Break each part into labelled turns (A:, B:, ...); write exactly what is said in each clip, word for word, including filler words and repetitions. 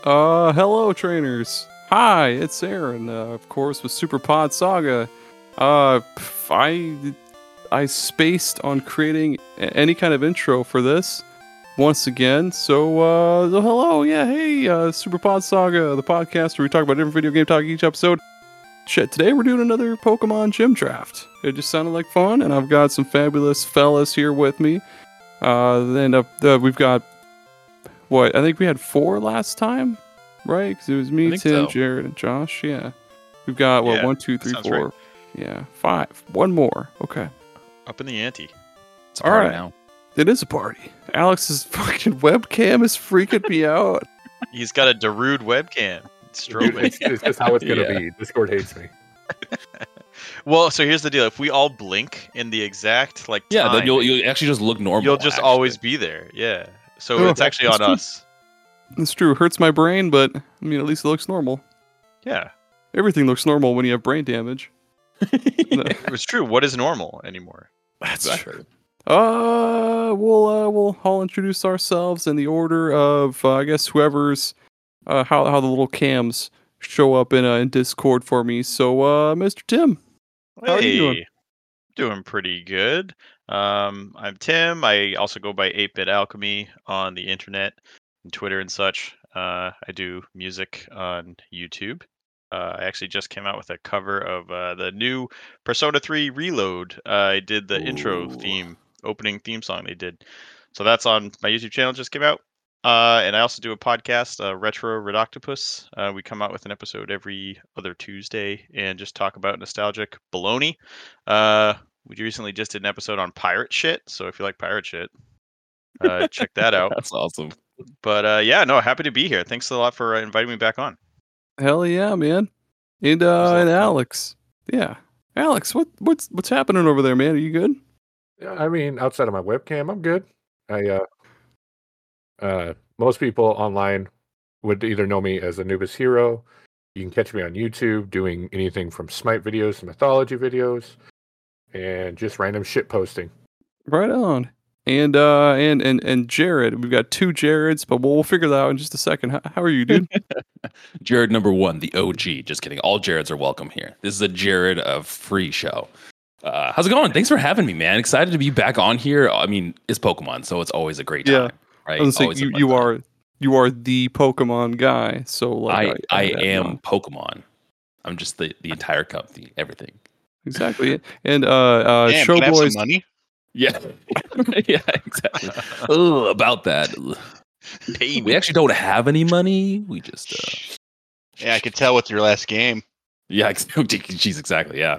A: Uh, hello, trainers. Hi, it's Aaron. Uh, of course, with Super Pod Saga. Uh, pff, I I spaced on creating a- any kind of intro for this once again. So, uh, so hello, yeah, hey, uh, Super Pod Saga, the podcast where we talk about different video game talk each episode. Shit, today we're doing another Pokemon Gym Draft. It just sounded like fun, and I've got some fabulous fellas here with me. Uh, then uh, uh, we've got what I think we had four last time, right? Because it was me,
B: think
A: Tim,
B: so.
A: Jared, and Josh. Yeah, we've got what
B: Yeah,
A: one, two, three,
B: sounds
A: four.
B: right.
A: Yeah, five. One more. Okay.
B: Up in the ante.
C: It's a
A: All
C: party
A: right.
C: now.
A: It is a party. Alex's fucking webcam is freaking me out.
B: He's got a Darude webcam. It's
D: Dude,
B: strobing.
D: it's, it's just how it's gonna
C: Yeah.
D: be. Discord hates me.
B: Well, so here's the deal: if we all blink in the exact like
C: Yeah,
B: time,
C: then you'll you'll actually just look normal.
B: you'll just
C: actually.
B: always be there. Yeah. So
A: Oh,
B: it's actually
A: that's
B: on
A: true.
B: us.
A: It's true. Hurts my brain, but I mean, at least it looks normal.
B: Yeah,
A: Everything looks normal when you have brain damage. No.
B: it's true. What is normal anymore?
C: That's
A: Exactly.
C: true.
A: Uh, we'll uh, we'll all introduce ourselves in the order of uh, I guess whoever's uh how how the little cams show up in uh, in Discord for me. So, uh, Mister Tim, how are you doing?
B: Hey, doing pretty good. Um, I'm Tim. I also go by eight bit Alchemy on the internet and Twitter and such. Uh, I do music on YouTube. Uh, I actually just came out with a cover of uh, the new Persona three Reload. Uh, I did the intro
C: Ooh.
B: theme, opening theme song they did. So that's on my YouTube channel, just came out. Uh, and I also do a podcast, uh, Retro Redoctopus. Uh, we come out with an episode every other Tuesday and just talk about nostalgic baloney. Uh, we recently just did an episode on pirate shit. So if you like pirate shit, uh, check that out.
C: That's awesome.
B: But uh, yeah, no, happy to be here. Thanks a lot for uh, inviting me back on.
A: Hell yeah, man. And
B: was a
A: uh,
B: lot
A: and
B: of fun.
A: Alex, yeah, Alex, what what's what's happening over there, man? Are you good?
D: Yeah, I mean, outside of my webcam, I'm good. I uh, uh, most people online would either know me as Anubis Hero. You can catch me on YouTube doing anything from Smite videos to mythology videos, and just random shit posting.
A: Right on. And uh, and and and Jared, we've got two Jareds, but we'll, we'll figure that out in just a second. How, how are you, dude?
C: Jared number one, the O G. Just kidding. All Jareds are welcome here. This is a Jared of free show. Uh, how's it going? Thanks for having me, man. Excited to be back on here. I mean, it's Pokemon, so it's always a great
A: Yeah.
C: time, right?
A: I was saying
C: Always a
A: you,
C: fun
A: you
C: time.
A: are you are the Pokemon guy. So like
C: I I
A: had you
C: am
A: on.
C: Pokemon. I'm just the the entire company, everything.
A: Exactly. And uh, uh,
E: Damn, can I have
A: Showboys.
E: some money?
C: Yeah, yeah, exactly. Ugh, about that.
B: Pay
C: We
B: me.
C: actually don't have any money. We just uh,
E: Yeah, I could tell with your last game.
C: Yeah, ex- jeez, exactly. Yeah.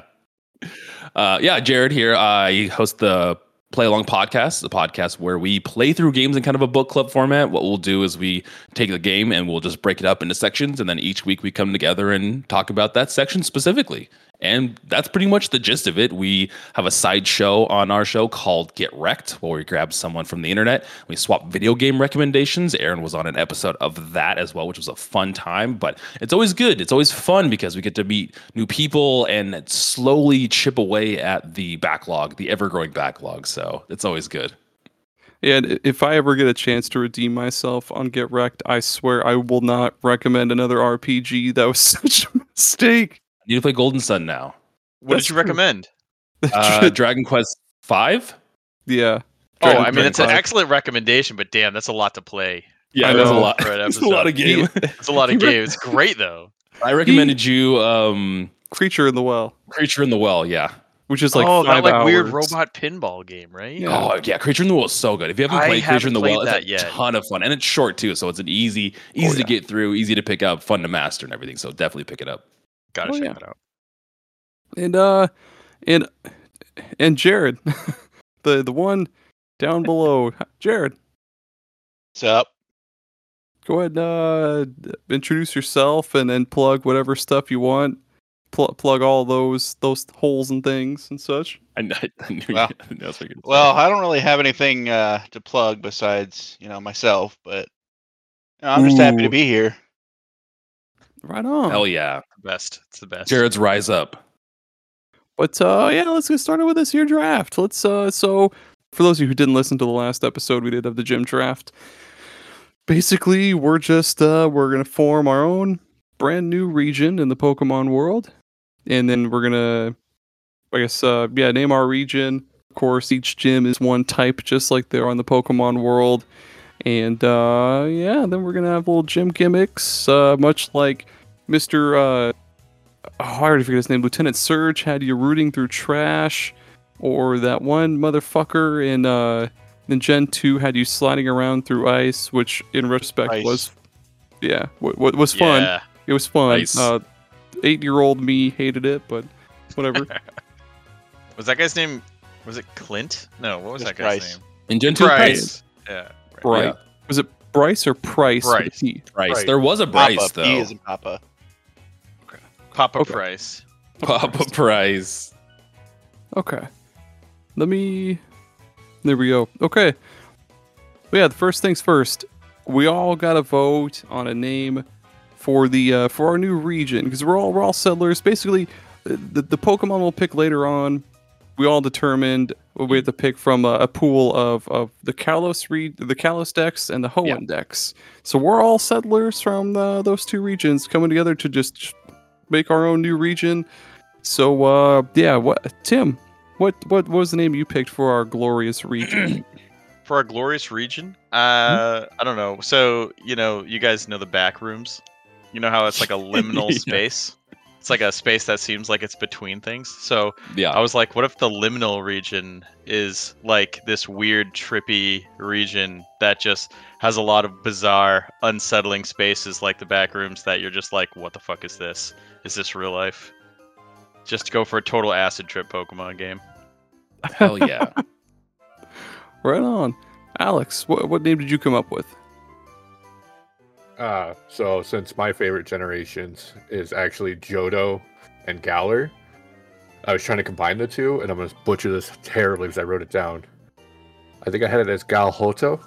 C: Uh, yeah, Jared here. I host the Play Along podcast, the podcast where we play through games in kind of a book club format. What we'll do is we take the game and we'll just break it up into sections. And then each week we come together and talk about that section specifically. And that's pretty much the gist of it. We have a side show on our show called Get Wrecked, where we grab someone from the internet. We swap video game recommendations. Aaron was on an episode of that as well, which was a fun time. But it's always good. It's always fun because we get to meet new people and slowly chip away at the backlog, the ever-growing backlog. So it's always good.
A: And if I ever get a chance to redeem myself on Get Wrecked, I swear I will not recommend another R P G. That was such a mistake.
C: I need to play Golden Sun now.
B: What
A: That's
B: did you
A: true.
B: recommend?
C: Uh, Dragon Quest five?
A: Yeah.
B: Oh,
A: Dragon
B: I mean, it's an
A: Quest.
B: excellent recommendation, but damn, that's a lot to play.
C: Yeah,
A: I
C: that's a
A: know.
C: lot.
B: For an
C: That's a lot of game.
B: It's a lot of games. It's great though.
C: I recommended you um,
A: Creature in the Well,
C: Creature in the Well. Yeah.
A: which is like
B: oh,
A: five
B: that like weird
A: hours.
B: robot pinball game, right?
A: Yeah.
C: Oh yeah, Creature in the Well is so good. If you haven't
B: I
C: played Creature in the
B: haven't
C: Well,
B: played
C: it's
B: that
C: a
B: yet.
C: ton of fun, and it's short too, so it's an easy, easy
A: Oh,
C: to
A: yeah.
C: get through, easy to pick up, fun to master, and everything. So definitely pick it up.
B: Gotta
A: Oh,
B: check
A: yeah.
B: that out.
A: And uh, and and Jared, the the one down below, Jared.
E: What's up?
A: Go ahead and uh, introduce yourself and then plug whatever stuff you want. Pl- plug all those those holes and things and such.
C: I, kn- I knew
E: Well-
C: you, that's what you're gonna say.
E: Well, I don't really have anything uh, to plug besides, you know, myself, but you know, I'm just happy to
A: Ooh.
E: be here.
A: Right on.
C: Hell yeah,
B: Best. It's the best.
C: Jared's Rise Up.
A: But uh, yeah, let's get started with this here draft. Let's uh, so for those of you who didn't listen to the last episode, we did have the gym draft. basically, we're just uh, we're gonna form our own brand new region in the Pokemon world, and then we're gonna, I guess, uh, yeah, name our region. Of course, each gym is one type, just like they're on the Pokemon world, and uh, yeah, then we're gonna have little gym gimmicks, uh, much like Mister Uh, oh, I already forget his name. Lieutenant Surge had you rooting through trash, or that one motherfucker in uh, in Gen two had you sliding around through ice, which in retrospect
E: Ice.
A: was, yeah, what w- was fun.
B: Yeah.
A: It was fun.
C: Ice.
A: Uh, eight-year-old me hated it, but whatever.
B: Was that guy's name? Was it Clint? No, what was
E: Just
B: that guy's
E: Bryce.
B: name?
C: In Gen two,
B: Bryce. Yeah.
A: Bryce.
C: Yeah.
A: Was it Bryce or Price? with a
B: Bryce.
A: P?
C: Bryce.
D: Right.
C: There was a Bryce
E: Papa.
C: though.
E: He isn't Papa.
B: Papa
A: Okay.
B: Price.
C: Papa Price.
A: Okay. Let me. There we go. Okay. But yeah, the first things first. We all got to vote on a name for the uh, for our new region because we're all we're all settlers. Basically, the the Pokemon we'll pick later on. We all determined we have to pick from a, a pool of, of the Kalos re- the Kalos Dex and the Hoenn
C: Yeah.
A: Dex. So we're all settlers from uh, those two regions coming together to just make our own new region. So uh, yeah, what Tim? What what was the name you picked for our glorious region?
B: For our glorious region? Uh, I don't know. So, you know, you guys know the back rooms? You know how it's like a liminal
C: Yeah.
B: space? It's like a space that seems like it's between things. So
C: Yeah.
B: I was like, what if the liminal region is like this weird, trippy region that just has a lot of bizarre, unsettling spaces like the back rooms that you're just like, what the fuck is this? Is this real life? Just go for a total acid trip Pokemon game.
C: Hell yeah.
A: Right on, Alex. What what name did you come up with?
D: Uh, so since my favorite generations is actually Johto and Galar, I was trying to combine the two, and I'm gonna butcher this terribly because I wrote it down. I think I had it as Galhoto.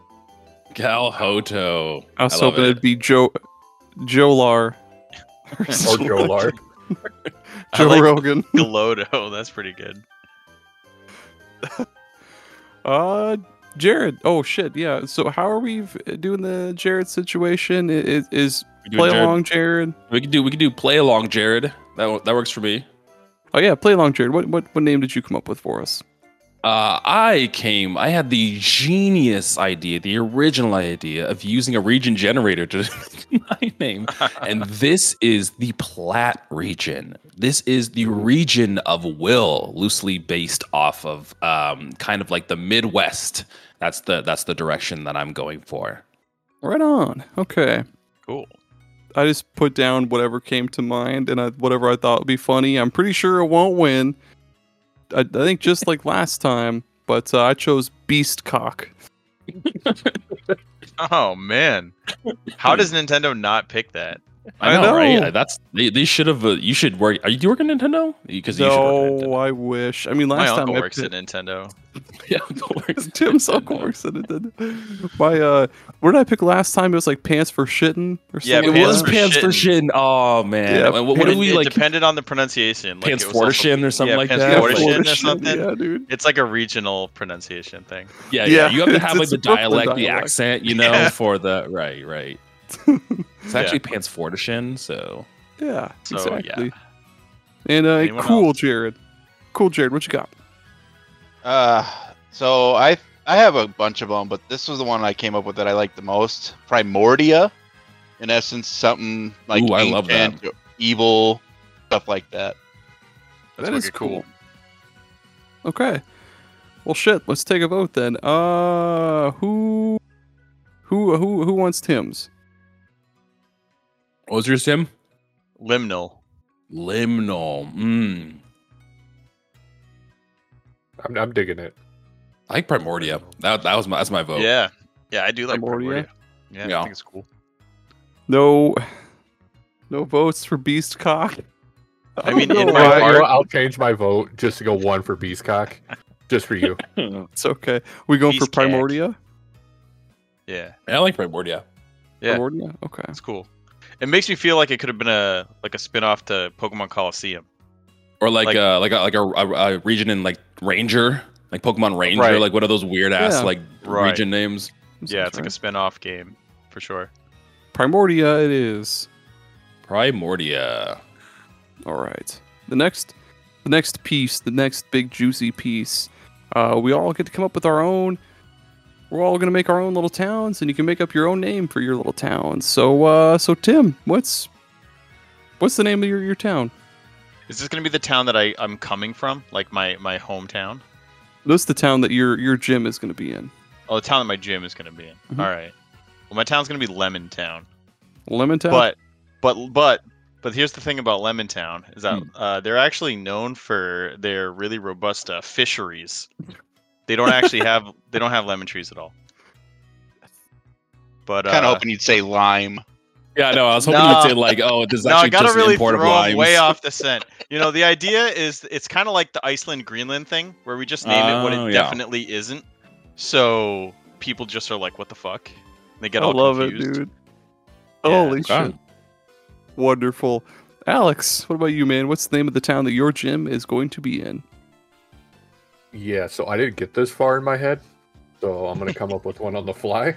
C: Galhoto.
A: I was
C: I love
A: hoping
C: it.
A: it'd be Joe Jolar
D: Or Jolar.
B: I
A: Joe
B: like
A: Rogan.
B: Galodo. That's pretty good.
A: Uh, Jared. Oh shit. Yeah. So how are we f- doing the Jared situation? I- Is, is
C: We doing
A: play
C: Jared?
A: along Jared?
C: We could do we could do play along, Jared. That wo- that works for me.
A: Oh yeah, play along Jared. What what what name did you come up with for us?
C: Uh, I came. I had the genius idea, the original idea of using a region generator to my name, and this is the Platte region. This is the region of Will, loosely based off of um, kind of like the Midwest. That's the that's the direction that I'm going for.
A: Right on. Okay.
B: Cool.
A: I just put down whatever came to mind and I, whatever I thought would be funny. I'm pretty sure it won't win. I, I think just like last time, but uh, I chose Beast Cock.
B: Oh man, how does Nintendo not pick that?
C: I
A: I
C: know,
A: know.
C: right? That's they, they should have. Uh, you should work. Are you do you work at Nintendo? Because you should work at
A: No,
C: Nintendo.
A: I wish. I mean,
B: My
A: last time
B: uncle
A: I
B: works
A: picked-
B: at Nintendo.
C: Yeah, Uncle works.
A: Tim's uncle works at it. My uh, what did I pick last time? It was like pants for shitting or
B: Yeah,
A: something.
C: It
B: Pants
C: was
B: for
C: pants for
B: shitting.
C: shit. Oh man,
A: Yeah,
C: what, what
B: It,
C: did we
B: it
C: like?
B: depended on the pronunciation. Like,
C: Pants
B: it was also-
C: Fortishin or something
B: yeah,
C: like
B: Pants
C: that?
B: Fortishin
A: Florida
B: or
A: shit,
B: something.
A: Yeah, dude.
B: It's like a regional pronunciation thing.
C: Yeah,
A: Yeah,
C: yeah. You have to
A: it's-
C: have like
A: it's
C: the
A: a Brooklyn
C: dialect, the
A: dialect.
C: accent, you know,
B: Yeah.
C: for the right, right. It's actually Pants Fortishin, so
A: Yeah,
B: So,
A: exactly.
B: yeah.
A: And uh,
B: Anyone
A: cool,
B: else?
A: Jared. Cool, Jared. What you got?
E: Uh, so I I have a bunch of them, but this was the one I came up with that I liked the most. Primordia, in essence, something like
C: Ooh, I love that.
E: ancient, evil, stuff like that.
B: That's
A: That is
B: wicked cool.
A: Okay. Well, shit. Let's take a vote then. Uh, who, who, who, who wants Tim's?
C: what was your sim?
B: Limnal.
C: Limnol. Mm.
D: I'm, I'm digging it.
C: I like Primordia. That that was my that's my vote.
B: Yeah, yeah, I do like
A: Primordia?
B: Primordia. Yeah,
C: Yeah.
B: I think it's cool.
A: No, no votes for Beast Cock.
B: I mean,
A: don't
B: in
A: know
B: my
D: You know
A: why.
D: what,
B: heart-
D: I'll change my vote just to go one for Beastcock, just for you.
A: It's okay. We going for
B: Beast Cack.
A: Primordia?
B: Yeah,
C: I like Primordia.
B: Yeah.
A: Primordia? Okay.
B: it's cool. It makes me feel like it could have been a like a spin-off to Pokemon Coliseum.
C: Or like
B: Like-
C: uh like a like a, a, a region in like Ranger, like Pokemon Ranger,
B: Right.
C: like what are those weird ass
A: Yeah.
C: like
B: Right.
C: region names?
A: That
B: Yeah,
A: sounds
B: it's like a
A: right.
B: spin-off game. for sure.
A: Primordia it is.
C: Primordia.
A: All right. The next, the next piece, the next big juicy piece. Uh, we all get to come up with our own. We're all gonna make our own little towns, and you can make up your own name for your little towns. So, uh, so Tim, what's what's the name of your, your town?
B: Is this gonna be the town that I I'm coming from, like my my hometown?
A: This is the town that your your gym is gonna be in.
B: Oh, the town that my gym is gonna be in.
A: Mhm.
B: All right. Well, my town's gonna be Lemon Town.
A: Lemon Town.
B: But, but, but, but here's the thing about Lemon Town is that
A: Hmm.
B: uh, they're actually known for their really robust uh, fisheries. They don't actually have they don't have lemon trees at all. But
E: Kind of
B: uh,
E: hoping you'd say lime.
C: Yeah, no, I was hoping
B: No.
C: you'd say like, oh, this is
B: no, I
C: actually
B: gotta
C: just
B: really
C: import of
B: throw 'em
C: limes.
B: way off the scent. You know, the idea is it's kind of like the Iceland Greenland thing, where we just name it what
C: Oh,
B: it
C: yeah.
B: definitely isn't. So people just are like, "What the fuck?" They get
A: I
B: all
A: love
B: confused.
A: it, dude.
B: Yeah.
A: Holy
C: Okay.
A: shit! Wonderful, Alex. What about you, man? What's the name of the town that your gym is going to be in?
D: Yeah, so I didn't get this far in my head, so I'm gonna come up with one on the fly.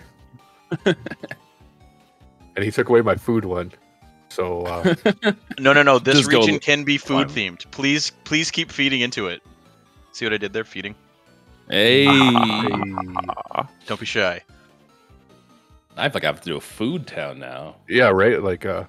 D: And he took away my food one, so uh,
B: No, no, no. This
C: Just go
B: region can be food
C: fine.
B: themed. Please, please keep feeding into it. See what I did there? Feeding.
C: Hey,
A: Ah,
B: Don't be shy.
C: I feel like I have to do a food town now.
D: yeah, right. Like, uh,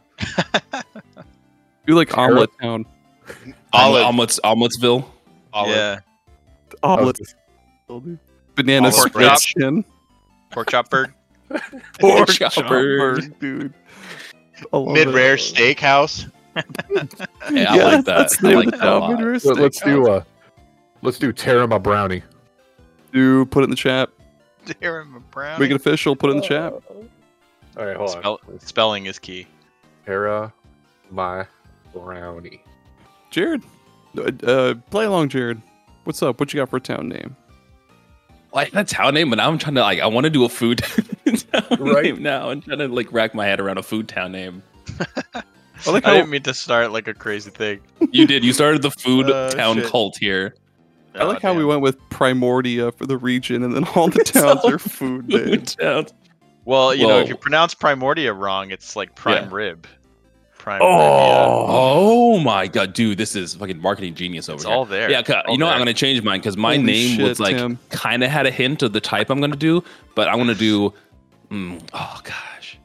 A: you like
D: Carrot?
A: Omelet Town?
E: Olive.
C: Omelets, Omeletsville.
E: Olive.
B: Yeah.
D: I was
A: Omelet.
D: just-
A: Banana
B: Pork
A: split
B: chop.
A: chin.
B: Pork chop bird.
A: Pork
C: chop
A: chop
C: bird.
A: bird, dude. I love
E: Mid-rare
A: it.
E: steakhouse.
C: Hey, I
A: Yeah,
C: like that.
A: that's the
C: I
A: name
C: like
A: of the
C: that a
A: town,
C: lot.
A: Mid-rare
D: Let- let's
A: steakhouse.
D: do uh, let's do Terama Brownie.
A: Dude, put it in the chat.
B: Darren Brown.
A: Make it official. Put it in the chat.
D: All right, hold
B: Spell-
D: on.
B: spelling is key.
D: Terra my brownie.
A: Jared, uh, uh, play along, Jared. What's up? What you got for a town name?
C: Like that town name, but now I'm trying to like I want to do a food town
D: Right.
C: name now. I'm trying to like rack my head around a food town name.
A: I like
B: I
A: how
B: didn't mean to start like a crazy thing.
C: You did. You started the food
B: Uh,
C: town
B: shit.
C: cult here.
A: I like
B: Oh,
A: how we
B: damn.
A: went with Primordia for the region, and then all the towns
C: all
A: are food
C: Food
A: names.
C: town.
B: Well, you know, if
C: Whoa.
B: you pronounce Primordia wrong, it's like prime
C: Yeah.
B: rib. Prime rib. Yeah.
A: Oh,
C: Oh my god, dude, this is fucking marketing genius over
B: It's
C: here.
B: all there.
C: Yeah, 'cause-
B: All
C: you know what?
B: there.
C: I'm gonna change mine because my
A: Holy
C: name
A: shit,
C: was like
A: Tim.
C: kind of had a hint of the type I'm gonna do, but I'm gonna do. Mm, oh gosh,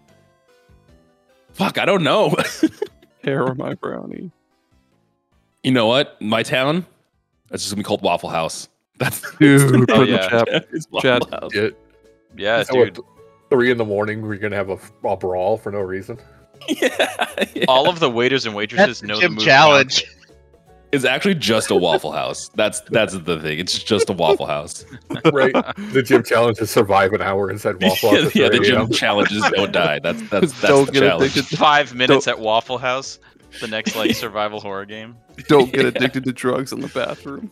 C: fuck, I don't know.
A: hair on my brownie.
C: You know what? My town, it's just gonna be called Waffle House. That's
A: Dude, put
B: Oh,
A: it in the
B: yeah.
A: chat.
C: it's
A: Chad.
C: Waffle House.
D: Yeah,
B: Yeah,
D: so
B: dude.
D: at three in the morning, we're gonna have a, a brawl for no reason.
C: Yeah, yeah.
B: All of the waiters and waitresses
E: That's the
B: know the
E: gym
B: move.
E: challenge.
C: It's actually just a Waffle House. That's that's the thing. It's just a Waffle House.
D: Right? The gym challenge is survive an hour inside Waffle
C: yeah,
D: House.
C: yeah,
D: at
C: the
D: three a m.
C: gym challenges don't die. That's that's that's
A: Don't
C: the
A: get
C: challenge.
A: addicted.
B: Five minutes at Waffle House. The next like survival horror game.
A: Don't get addicted to drugs in the bathroom.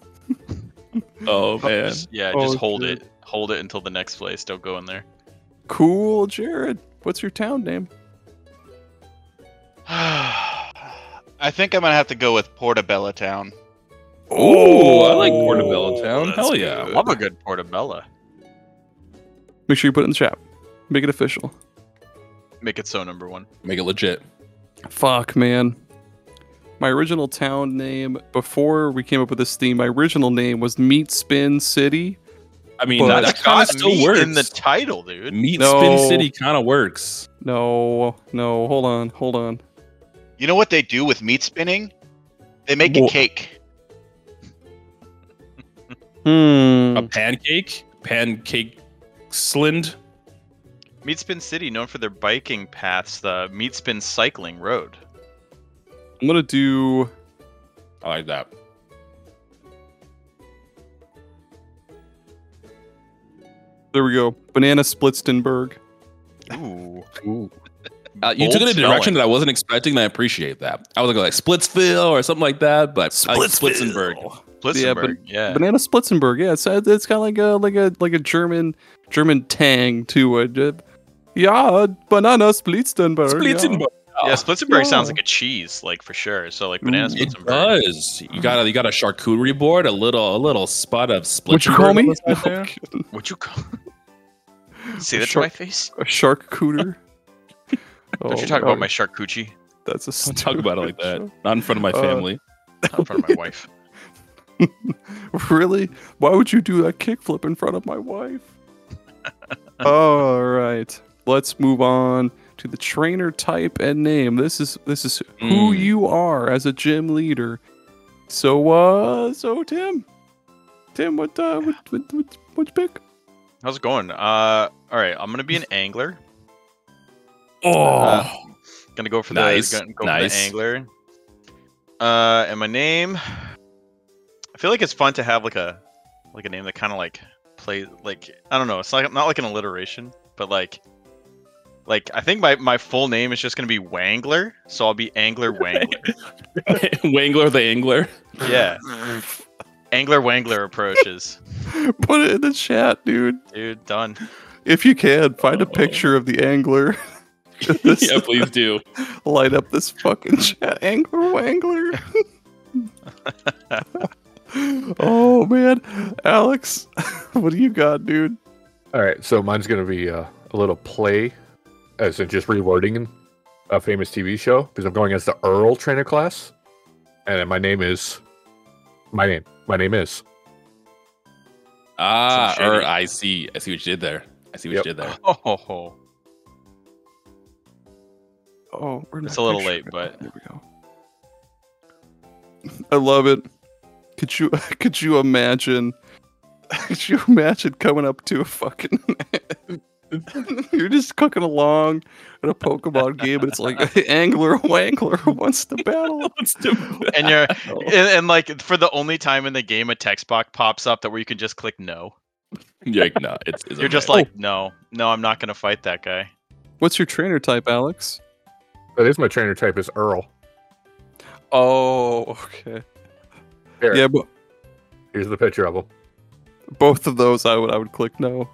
C: Oh man.
B: Just- yeah,
A: Oh,
B: just hold
A: shit.
B: it. Hold it until the next place. Don't go in there.
A: Cool, Jared. What's your town name?
E: I think I'm gonna have to go with Portobello Town.
C: Oh, I like Portobello Town.
A: that's
C: Hell yeah.
B: I love a good portobello.
A: Make sure you put it in the chat. Make it official.
B: Make it so number one.
C: Make it legit.
A: Fuck, man. My original town name, before we came up with this theme, my original name was Meat Spin City.
C: I mean,
A: But-
C: that, that kind of
B: Got
C: still
B: meat
C: works.
B: in the title, dude.
C: Meat
A: No.
C: Spin City kind of works.
A: No, no, hold on, hold on.
E: You know what they do with meat spinning? They make
A: Wha-
E: a cake.
A: Hmm.
C: A pancake, pancake slind.
B: Meat Spin City, known for their biking paths, the Meat Spin Cycling Road.
A: I'm gonna do.
C: I like that.
A: There we go. Banana Splitstenberg.
B: Ooh.
D: Ooh.
C: Uh, you
B: Bold
C: took it in a direction
B: spelling.
C: that I wasn't expecting, and I appreciate that. I was gonna go like Splitsville or something like that, but I like Splitzenberg.
A: Yeah, but-
B: Blitzenberg, yeah.
A: Banana Splitzenberg. Yeah, it's uh, it's kind of like a like a like a German German tang to it. Uh, Yeah, Banana Splitzenberg.
C: Splitzenberg.
B: Yeah, Splitzenberg sounds
A: Yeah.
B: like a cheese, like for sure. So like banana
A: Ooh,
C: It
B: Splitzenberg.
C: does. You got a you got a charcuterie board, a little a little spot of Splitzenberg.
A: Would you call me?
C: on the side there.
B: What you call? Say that
A: Sure.
B: to my face.
A: A shark cooter. Oh,
B: Don't you talk
A: oh,
B: about my charcuterie?
A: That's a
C: Don't
A: stupid
C: talk about it like that.
A: show.
C: Not in front of my
A: Uh,
C: family.
B: Not in front of my wife.
A: Really? Why would you do that kickflip in front of my wife? All right. Let's move on to the trainer type and name. This is this is who
C: Mm.
A: you are as a gym leader. So uh so Tim. Tim, what uh what what what what'd you pick?
B: How's it going? Uh, all right. I'm gonna be an angler.
C: Oh,
B: Uh, Gonna go for the
C: Nice,
B: gonna go for
C: nice.
B: the angler. Uh, and my name. I feel like it's fun to have like a like a name that kind of like plays like I don't know. It's like not like an alliteration, but like like I think my my full name is just gonna be Wangler, so I'll be Angler Wangler.
C: Wangler the Angler.
B: Yeah, Angler Wangler approaches.
A: Put it in the chat, dude.
B: Dude, done.
A: If you can, find a
C: Oh.
A: picture of the angler.
C: Yeah, please do.
A: Light up this fucking chat. Angler Wangler. Oh man. Alex, what do you got, dude?
D: All right, so mine's gonna be uh, a little play, as in just rewording a famous T V show, because I'm going as the Earl trainer class, and then my name is, my name, my name is.
C: Ah,
B: Some
C: or
B: shitty.
C: I see. I see what you did there. I see what
D: Yep.
C: you did there.
B: Oh, ho, ho.
A: Oh, we're
B: It's
A: not
B: a little
A: picture-
B: late, but-
A: There we go. I love it. Could you could you imagine could you imagine coming up to a fucking you're just cooking along in a Pokemon game and it's like Angler Wangler wants to battle.
B: and you're and, and like for the only time in the game, a text box pops up that where you can just click no.
C: You're like, no, it's, it's
B: You're just
C: okay.
B: like, no, no, I'm not gonna fight that guy.
A: What's your trainer type, Alex?
D: That is my trainer type is Earl.
A: Oh, okay.
D: Here,
A: Yeah, but
D: here's the picture of him.
A: both of those I would I would click no.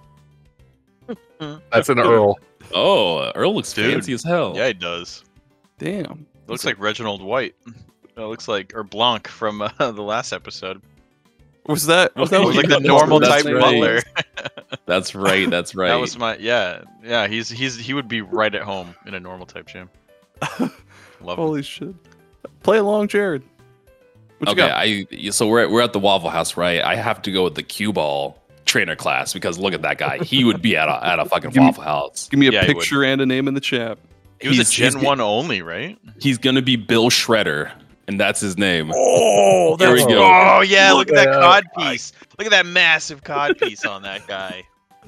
D: That's an Earl.
C: Oh, Earl looks
B: Dude.
C: fancy as hell.
B: Yeah, he does.
A: Damn.
B: Looks like Reginald White. It looks like or Blanc from uh, the last episode.
A: Was that was
C: Oh,
A: that
B: It
A: what
B: was
A: you
B: like the
A: thought that
B: normal
A: was
B: type
A: his name?
B: butler.
C: That's right. That's right.
B: That was my yeah, yeah. He's he's he would be right at home in a normal type gym. Love him.
A: Holy shit. Play along, Jared. What you
C: okay.
A: got?
C: I so we're at, we're at the Waffle House, right? I have to go with the cue ball trainer class because look at that guy. He would be at a at a fucking
A: Give me-
C: Waffle House.
A: Give me a
B: Yeah, he would.
A: picture and a name in the chat.
B: He was a
C: He's-
B: Gen
C: he's-
B: One only, right?
C: He's gonna be Bill Shredder, and that's his name.
A: Oh,
C: There we
D: that's-
C: go.
B: Oh yeah, look at that
D: Yeah.
B: cod piece. Look at that massive cod piece on that guy.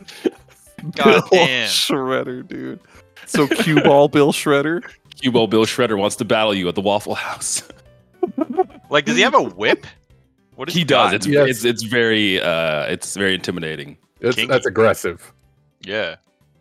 B: God
A: Bill
B: damn.
A: Shredder, dude. So cue ball Bill Shredder.
C: Cue ball Bill Shredder wants to battle you at the Waffle House.
B: Like, does he have a whip? What
C: He does.
B: got?
C: It's
D: Yes.
C: it's it's very uh it's very intimidating.
D: It's,
B: Kinky.
D: that's aggressive.
B: Yeah.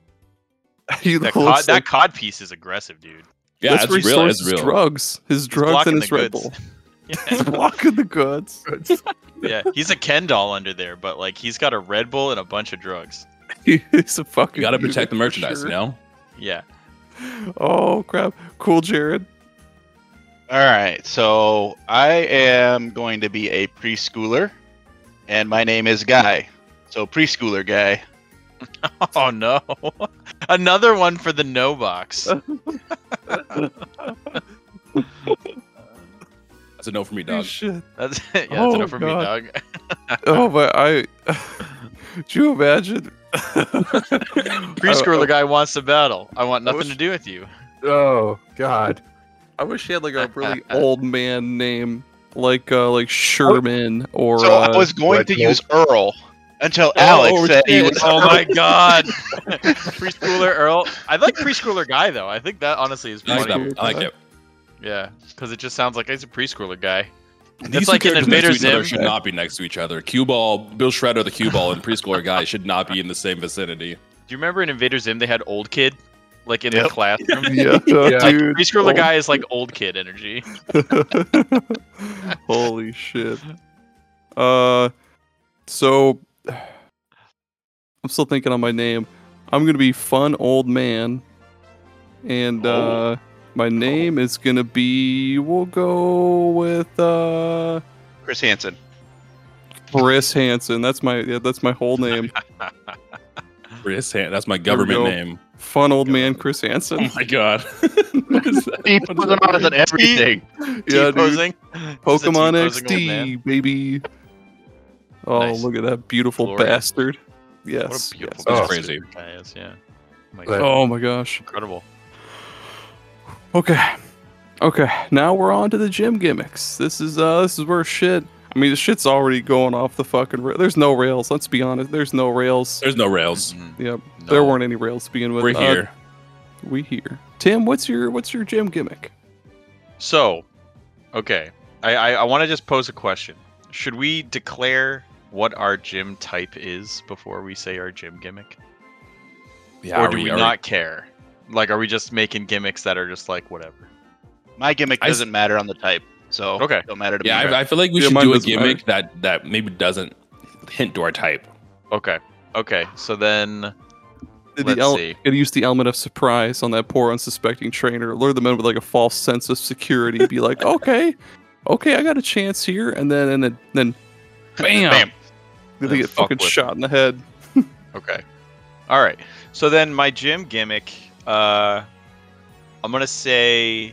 A: He
B: That
A: looks
B: cod,
A: like,
B: that cod piece is aggressive, dude.
C: Yeah,
A: that's
C: it's
A: where he
C: real.
A: stores
C: It's
A: his
C: real.
A: drugs. His drugs
B: blocking
A: and his
B: the
A: Red
B: goods.
A: Bull.
B: Yeah.
A: He's blocking the goods.
B: Yeah. He's a Ken doll under there, but like he's got a Red Bull and a bunch of drugs.
A: He's a fucking.
C: You got to
A: unit
C: protect the
A: for
C: merchandise,
A: sure.
C: you know.
B: Yeah.
A: Oh crap! Cool, Jared.
E: All right, so I am going to be a preschooler, and my name is Guy. So preschooler guy.
B: Oh no. Another one for the no box.
C: That's a no for me,
A: Oh,
C: dog.
A: shit.
B: That's yeah, that's
A: Oh,
B: enough for me,
A: God.
B: dog.
A: Oh, but I. Do you imagine?
B: Preschooler guy wants to battle. I want nothing
A: wish-
B: to do with you.
D: Oh God.
A: I wish he had like a really old man name, like uh, like Sherman or.
E: So
A: uh,
E: I was going to
D: Reginald.
E: use Earl until Alex said he
A: shit.
E: was.
B: Oh my god. Preschooler Earl. I like preschooler guy though. I think that honestly is
C: I like
B: funny.
C: that. I like it.
B: Yeah, because it just sounds like he's a preschooler guy.
C: These
B: It's
C: two
B: like in
C: characters next to
B: Invader
C: each other
B: Zim.
C: should not be next to each other. Cue ball, Bill Shredder, the cue ball, and preschooler guy should not be in the same vicinity.
B: Do you remember in Invader Zim they had old kid, like in
E: Yep.
B: the classroom?
A: Yeah,
D: Yeah.
B: Like
A: dude.
B: preschooler
A: Oh.
B: guy is like old kid energy.
A: Holy shit. Uh, so I'm still thinking on my name. I'm gonna be Fun Old Man, and
B: Oh.
A: uh, my name is gonna be. We'll go with uh,
E: Chris Hansen.
A: Chris Hansen. That's my yeah, that's my whole name.
C: Chris Han- That's my
A: There we
C: government
A: go.
C: name.
A: Fun old man Chris Hansen.
C: Oh my god. What is that?
E: He puts it on as an everything.
A: Yeah, dude.
B: T-posing.
A: Pokemon
B: Just a
A: X
B: T-posing old
A: D,
B: man.
A: baby. Oh,
B: Nice.
A: look at that beautiful
B: Glorious.
A: bastard.
B: What
A: Yes.
B: a beautiful
A: yes.
C: Oh.
B: bastard
C: Crazy.
B: that guy is, yeah. Oh my
D: But-
B: God.
A: Oh my gosh.
B: Incredible.
A: Okay. Okay. Now we're on to the gym gimmicks. This is uh this is where shit I mean the shit's already going off the fucking ra- there's no rails, let's be honest. There's no rails.
C: There's no rails.
B: Mhm.
A: Yep.
B: No.
A: There weren't any rails to begin with.
C: We're
A: Uh,
C: here.
A: we here. Tim, what's your what's your gym gimmick?
B: So, okay. I, I, I want to just pose a question. Should we declare what our gym type is before we say our gym gimmick?
C: Yeah,
B: or
C: are
B: do we,
C: are
B: not care? Like, are we just making gimmicks that are just like, whatever?
E: My gimmick
C: I s-
E: doesn't matter on the type, so
B: Okay.
E: don't matter to
C: Yeah,
E: me.
C: I, I feel like we
A: Yeah,
C: should
A: mine
C: do a
A: doesn't matter.
C: gimmick that that maybe doesn't hint to our type.
B: Okay. Okay. So then,
A: The
B: let's
A: el-
B: see.
A: Gotta use the element of surprise on that poor unsuspecting trainer. Lure them in with like a false sense of security. Be like, okay, okay, I got a chance here, and then and then then, bam,
E: Bam.
A: they
B: Then
A: get
B: fuck
A: fucking
B: with
A: shot in the head.
B: Okay. All right. So then my gym gimmick, uh, I'm going to say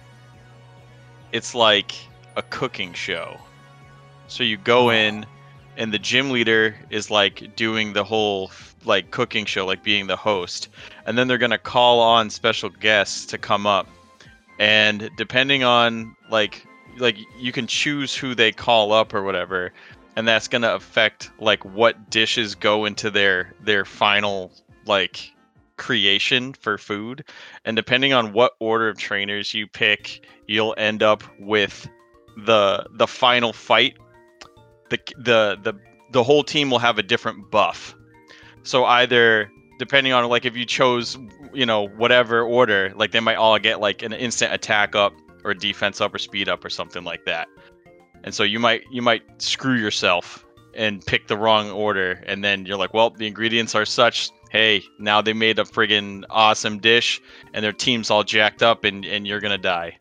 B: it's like a cooking show. So you go in and the gym leader is like doing the whole like cooking show, like being the host. And then they're going to call on special guests to come up. And depending on like like you can choose who they call up or whatever, and that's going to affect like what dishes go into their their final like creation for food. And depending on what order of trainers you pick, you'll end up with the the final fight. The the the the whole team will have a different buff. So either depending on like if you chose, you know, whatever order, like they might all get like an instant attack up or defense up or speed up or something like that. And so you might you might screw yourself and pick the wrong order, and then you're like, well, the ingredients are such. Hey, now they made a friggin' awesome dish, and their team's all jacked up, and, and you're gonna die.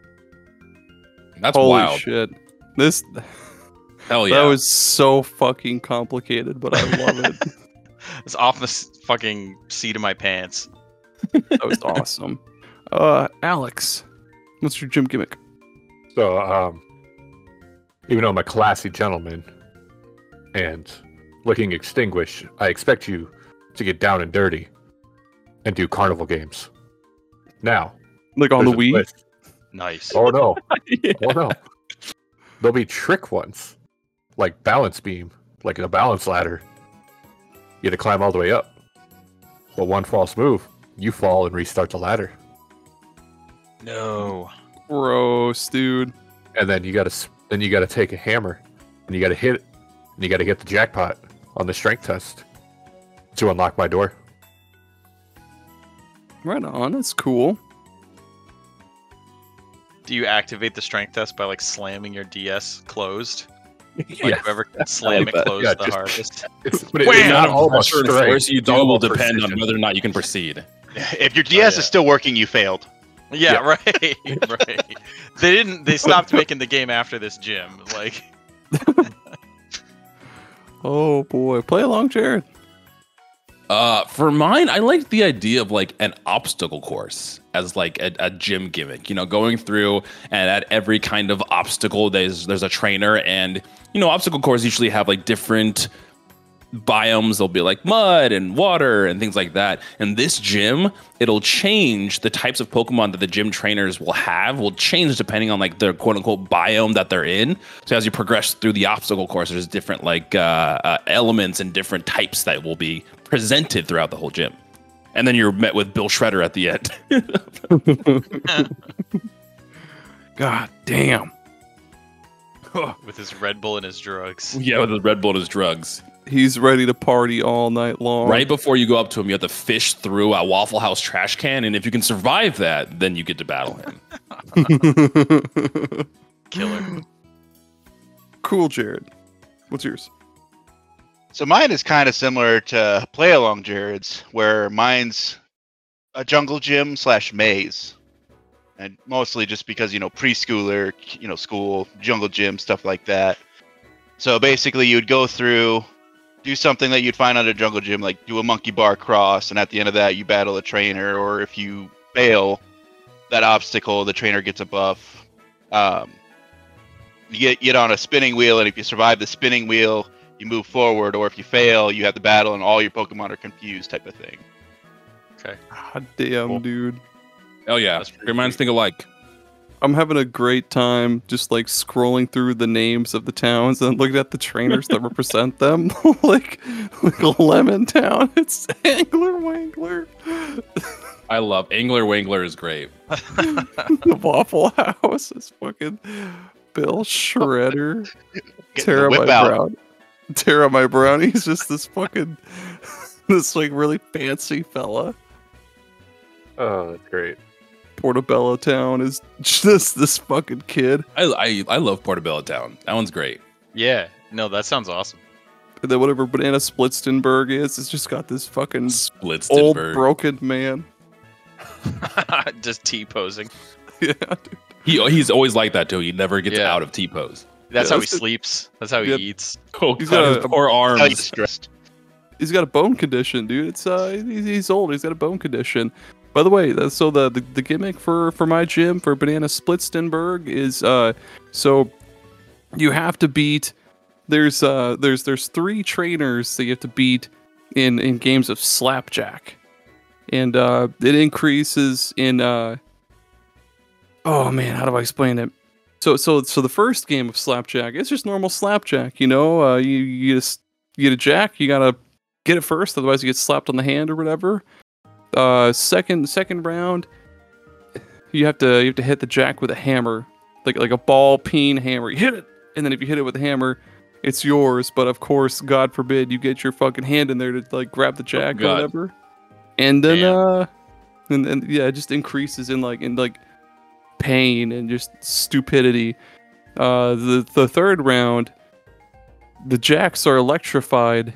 C: That's
A: Holy
C: wild.
A: shit! This
C: Hell yeah.
A: that was so fucking complicated, but I love it.
B: It's off the s- fucking seat of my pants.
A: That was awesome. Uh, Alex, what's your gym gimmick?
D: So, um, even though I'm a classy gentleman and looking extinguished, I expect you to get down and dirty and do carnival games. Now,
A: Like on the
D: there's a
A: Wii?
D: twist.
B: Nice.
D: Oh no!
A: Yeah.
D: Oh no! There'll be trick ones, like balance beam, like in a balance ladder. You have to climb all the way up. But one false move, you fall and restart the ladder,
B: No.
A: Gross, dude.
D: and then you gotta s- then you gotta take a hammer and you gotta hit it, and you gotta get the jackpot on the strength test to unlock my door.
A: Right on. That's cool.
B: Do you activate the strength test by like slamming your D S closed? Like
D: Yeah.
B: whoever can slam
C: like
B: it
C: that.
B: closed
D: Yeah,
B: the
D: just-
B: hardest.
D: It's, but it-
B: Wham!
D: it's not all about
C: pressure and
D: strength.
C: force you
D: It's
C: do
D: all
C: will
D: about
C: depend on
D: precision.
C: whether or not you can proceed.
E: If your D S
B: yeah.
E: is still working, you failed.
B: Yeah,
D: Yeah.
B: right. Right. They didn't they stopped making the game after this gym. Like
A: Oh boy. Play along, Jared.
C: Uh, for mine, I like the idea of like an obstacle course as like a, a gym gimmick. You know, going through and at every kind of obstacle, there's there's a trainer, and you know, obstacle courses usually have like different biomes. There'll be like mud and water and things like that. And this gym, it'll change the types of Pokemon that the gym trainers will have. Will change depending on like their quote unquote biome that they're in. So as you progress through the obstacle course, there's different like uh, uh, elements and different types that will be presented throughout the whole gym. And then you're met with Bill Shredder at the end.
A: God damn.
B: with his Red Bull and his drugs.
C: Yeah, with the Red Bull and his drugs.
A: He's ready to party all night long.
C: Right before you go up to him, you have to fish through a Waffle House trash can, and if you can survive that, then you get to battle him.
B: Killer.
A: Cool, Jared. What's yours?
E: So mine is kind of similar to Play Along Jared's, where mine's a jungle gym slash maze. And mostly just because, you know, preschooler, you know, school, jungle gym, stuff like that. So basically you'd go through do something that you'd find on a jungle gym, like do a monkey bar cross, and at the end of that, you battle a trainer. Or if you fail that obstacle, the trainer gets a buff. Um, you get get on a spinning wheel, and if you survive the spinning wheel, you move forward. Or if you fail, you have the battle, and all your Pokemon are confused, type of thing.
B: Okay.
A: God damn,
B: Cool.
A: dude.
C: Oh yeah,
B: That's pretty
C: your minds
B: sweet.
C: think alike.
A: I'm having a great time just like scrolling through the names of the towns and looking at the trainers that represent them. like, like Lemon Town, it's Angler Wangler.
C: I love Angler Wangler is great.
A: The Waffle House is fucking Bill Shredder.
E: Get the
A: Tara my
E: whip out.
A: brown. Tara my brownie. He's just this fucking this like really fancy fella.
D: Oh, that's great.
A: Portobello Town is just this fucking kid.
C: I I, I love Portobello Town. That one's great.
B: Yeah. No, that sounds awesome.
A: And then whatever Banana Splitstenberg is, it's just got this fucking old
C: Splitstenberg.
A: broken man.
B: Just T posing.
A: Yeah, dude.
C: He he's always like that too. He never gets
B: Yeah.
C: out of T pose.
B: That's
A: Yeah,
B: how he
A: that's it.
B: sleeps. That's how he
A: Yeah.
B: eats.
C: Oh
A: He's
C: god,
A: got
C: his
A: a-
C: poor
E: How he's
C: arms.
E: stressed.
A: He's got a bone condition, dude. It's uh, he's, he's old. He's got a bone condition. By the way, that's, so the, the the gimmick for for my gym for Banana Splitstenberg is uh, so you have to beat. There's uh, there's there's three trainers that you have to beat in in games of Slapjack, and uh, it increases in uh. Oh man, how do I explain it? So so so the first game of Slapjack, it's just normal Slapjack. You know, uh, you you just you get a jack, you gotta get it first, otherwise you get slapped on the hand or whatever. Uh, second second round, you have to you have to hit the jack with a hammer, like like a ball peen hammer. You hit it, and then if you hit it with a hammer, it's yours. But of course, God forbid you get your fucking hand in there to like grab the jack or
C: God.
A: whatever. And then
B: Damn.
A: uh, and and yeah, it just increases in like in like pain and just stupidity. Uh, the the third round, the jacks are electrified,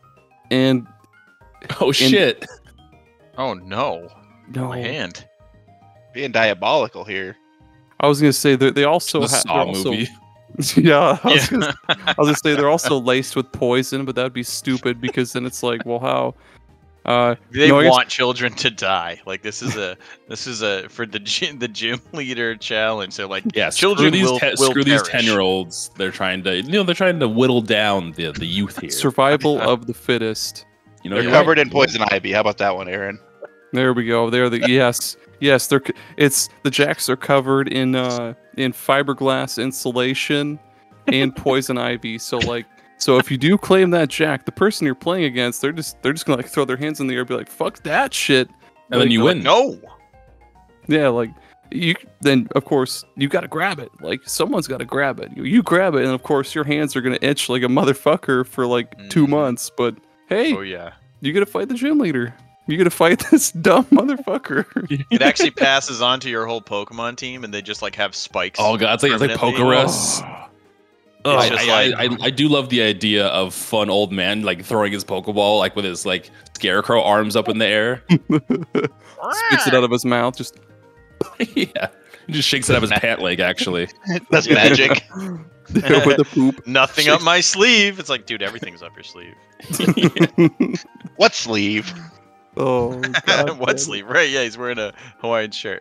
A: and
C: Oh shit.
B: Oh no.
A: no,
B: My hand.
E: Being diabolical here.
A: I was gonna say they they also
C: The
A: ha-
C: Saw
A: they're also-
C: movie.
A: yeah, I was,
B: Yeah.
A: gonna, I was gonna say they're also laced with poison, but that'd be stupid because then it's like, well, how? Uh,
B: They
A: no, I guess-
B: want children to die. Like this is a this is a for the gym, the gym leader challenge. So like
C: Yeah,
B: children
C: screw these
B: will,
C: te-
B: will
C: screw these
B: perish.
C: ten year olds. They're trying to you know they're trying to whittle down the the youth here.
A: survival of the fittest.
C: You know,
E: They're
C: you're
E: covered
C: right.
E: in poison ivy. How about that one, Aaron?
A: There we go. There the yes, yes. They're c- it's the jacks are covered in uh in fiberglass insulation and poison ivy. So like, so if you do claim that jack, the person you're playing against, they're just they're just gonna like throw their hands in the air, and be like, "Fuck that shit,"
C: And then you
B: Like,
C: win.
B: no.
A: yeah, like you. Then of course you got to grab it. Like someone's got to grab it. You, you grab it, and of course your hands are gonna itch like a motherfucker for like two
B: Mhm.
A: months. But hey,
B: Oh yeah.
A: you gotta fight the gym leader. You gotta fight this dumb motherfucker.
B: It actually passes on to your whole Pokemon team, and they just like have spikes.
C: Oh god, it's like it's like
B: permanently.
C: Pokerus.
B: It's
C: I,
B: just
C: I,
B: like-
C: I, I do love the idea of fun old man like throwing his Pokeball like with his like scarecrow arms up in the air.
A: Spits it out of his mouth. Just
C: Yeah, he just shakes it out of his pant leg. Actually,
E: That's magic.
A: with the poop.
B: Nothing up my sleeve. It's like, dude, everything's up your sleeve.
E: What sleeve?
A: Oh, God
B: what
A: damn.
B: sleeve? Right? Yeah, he's wearing a Hawaiian shirt.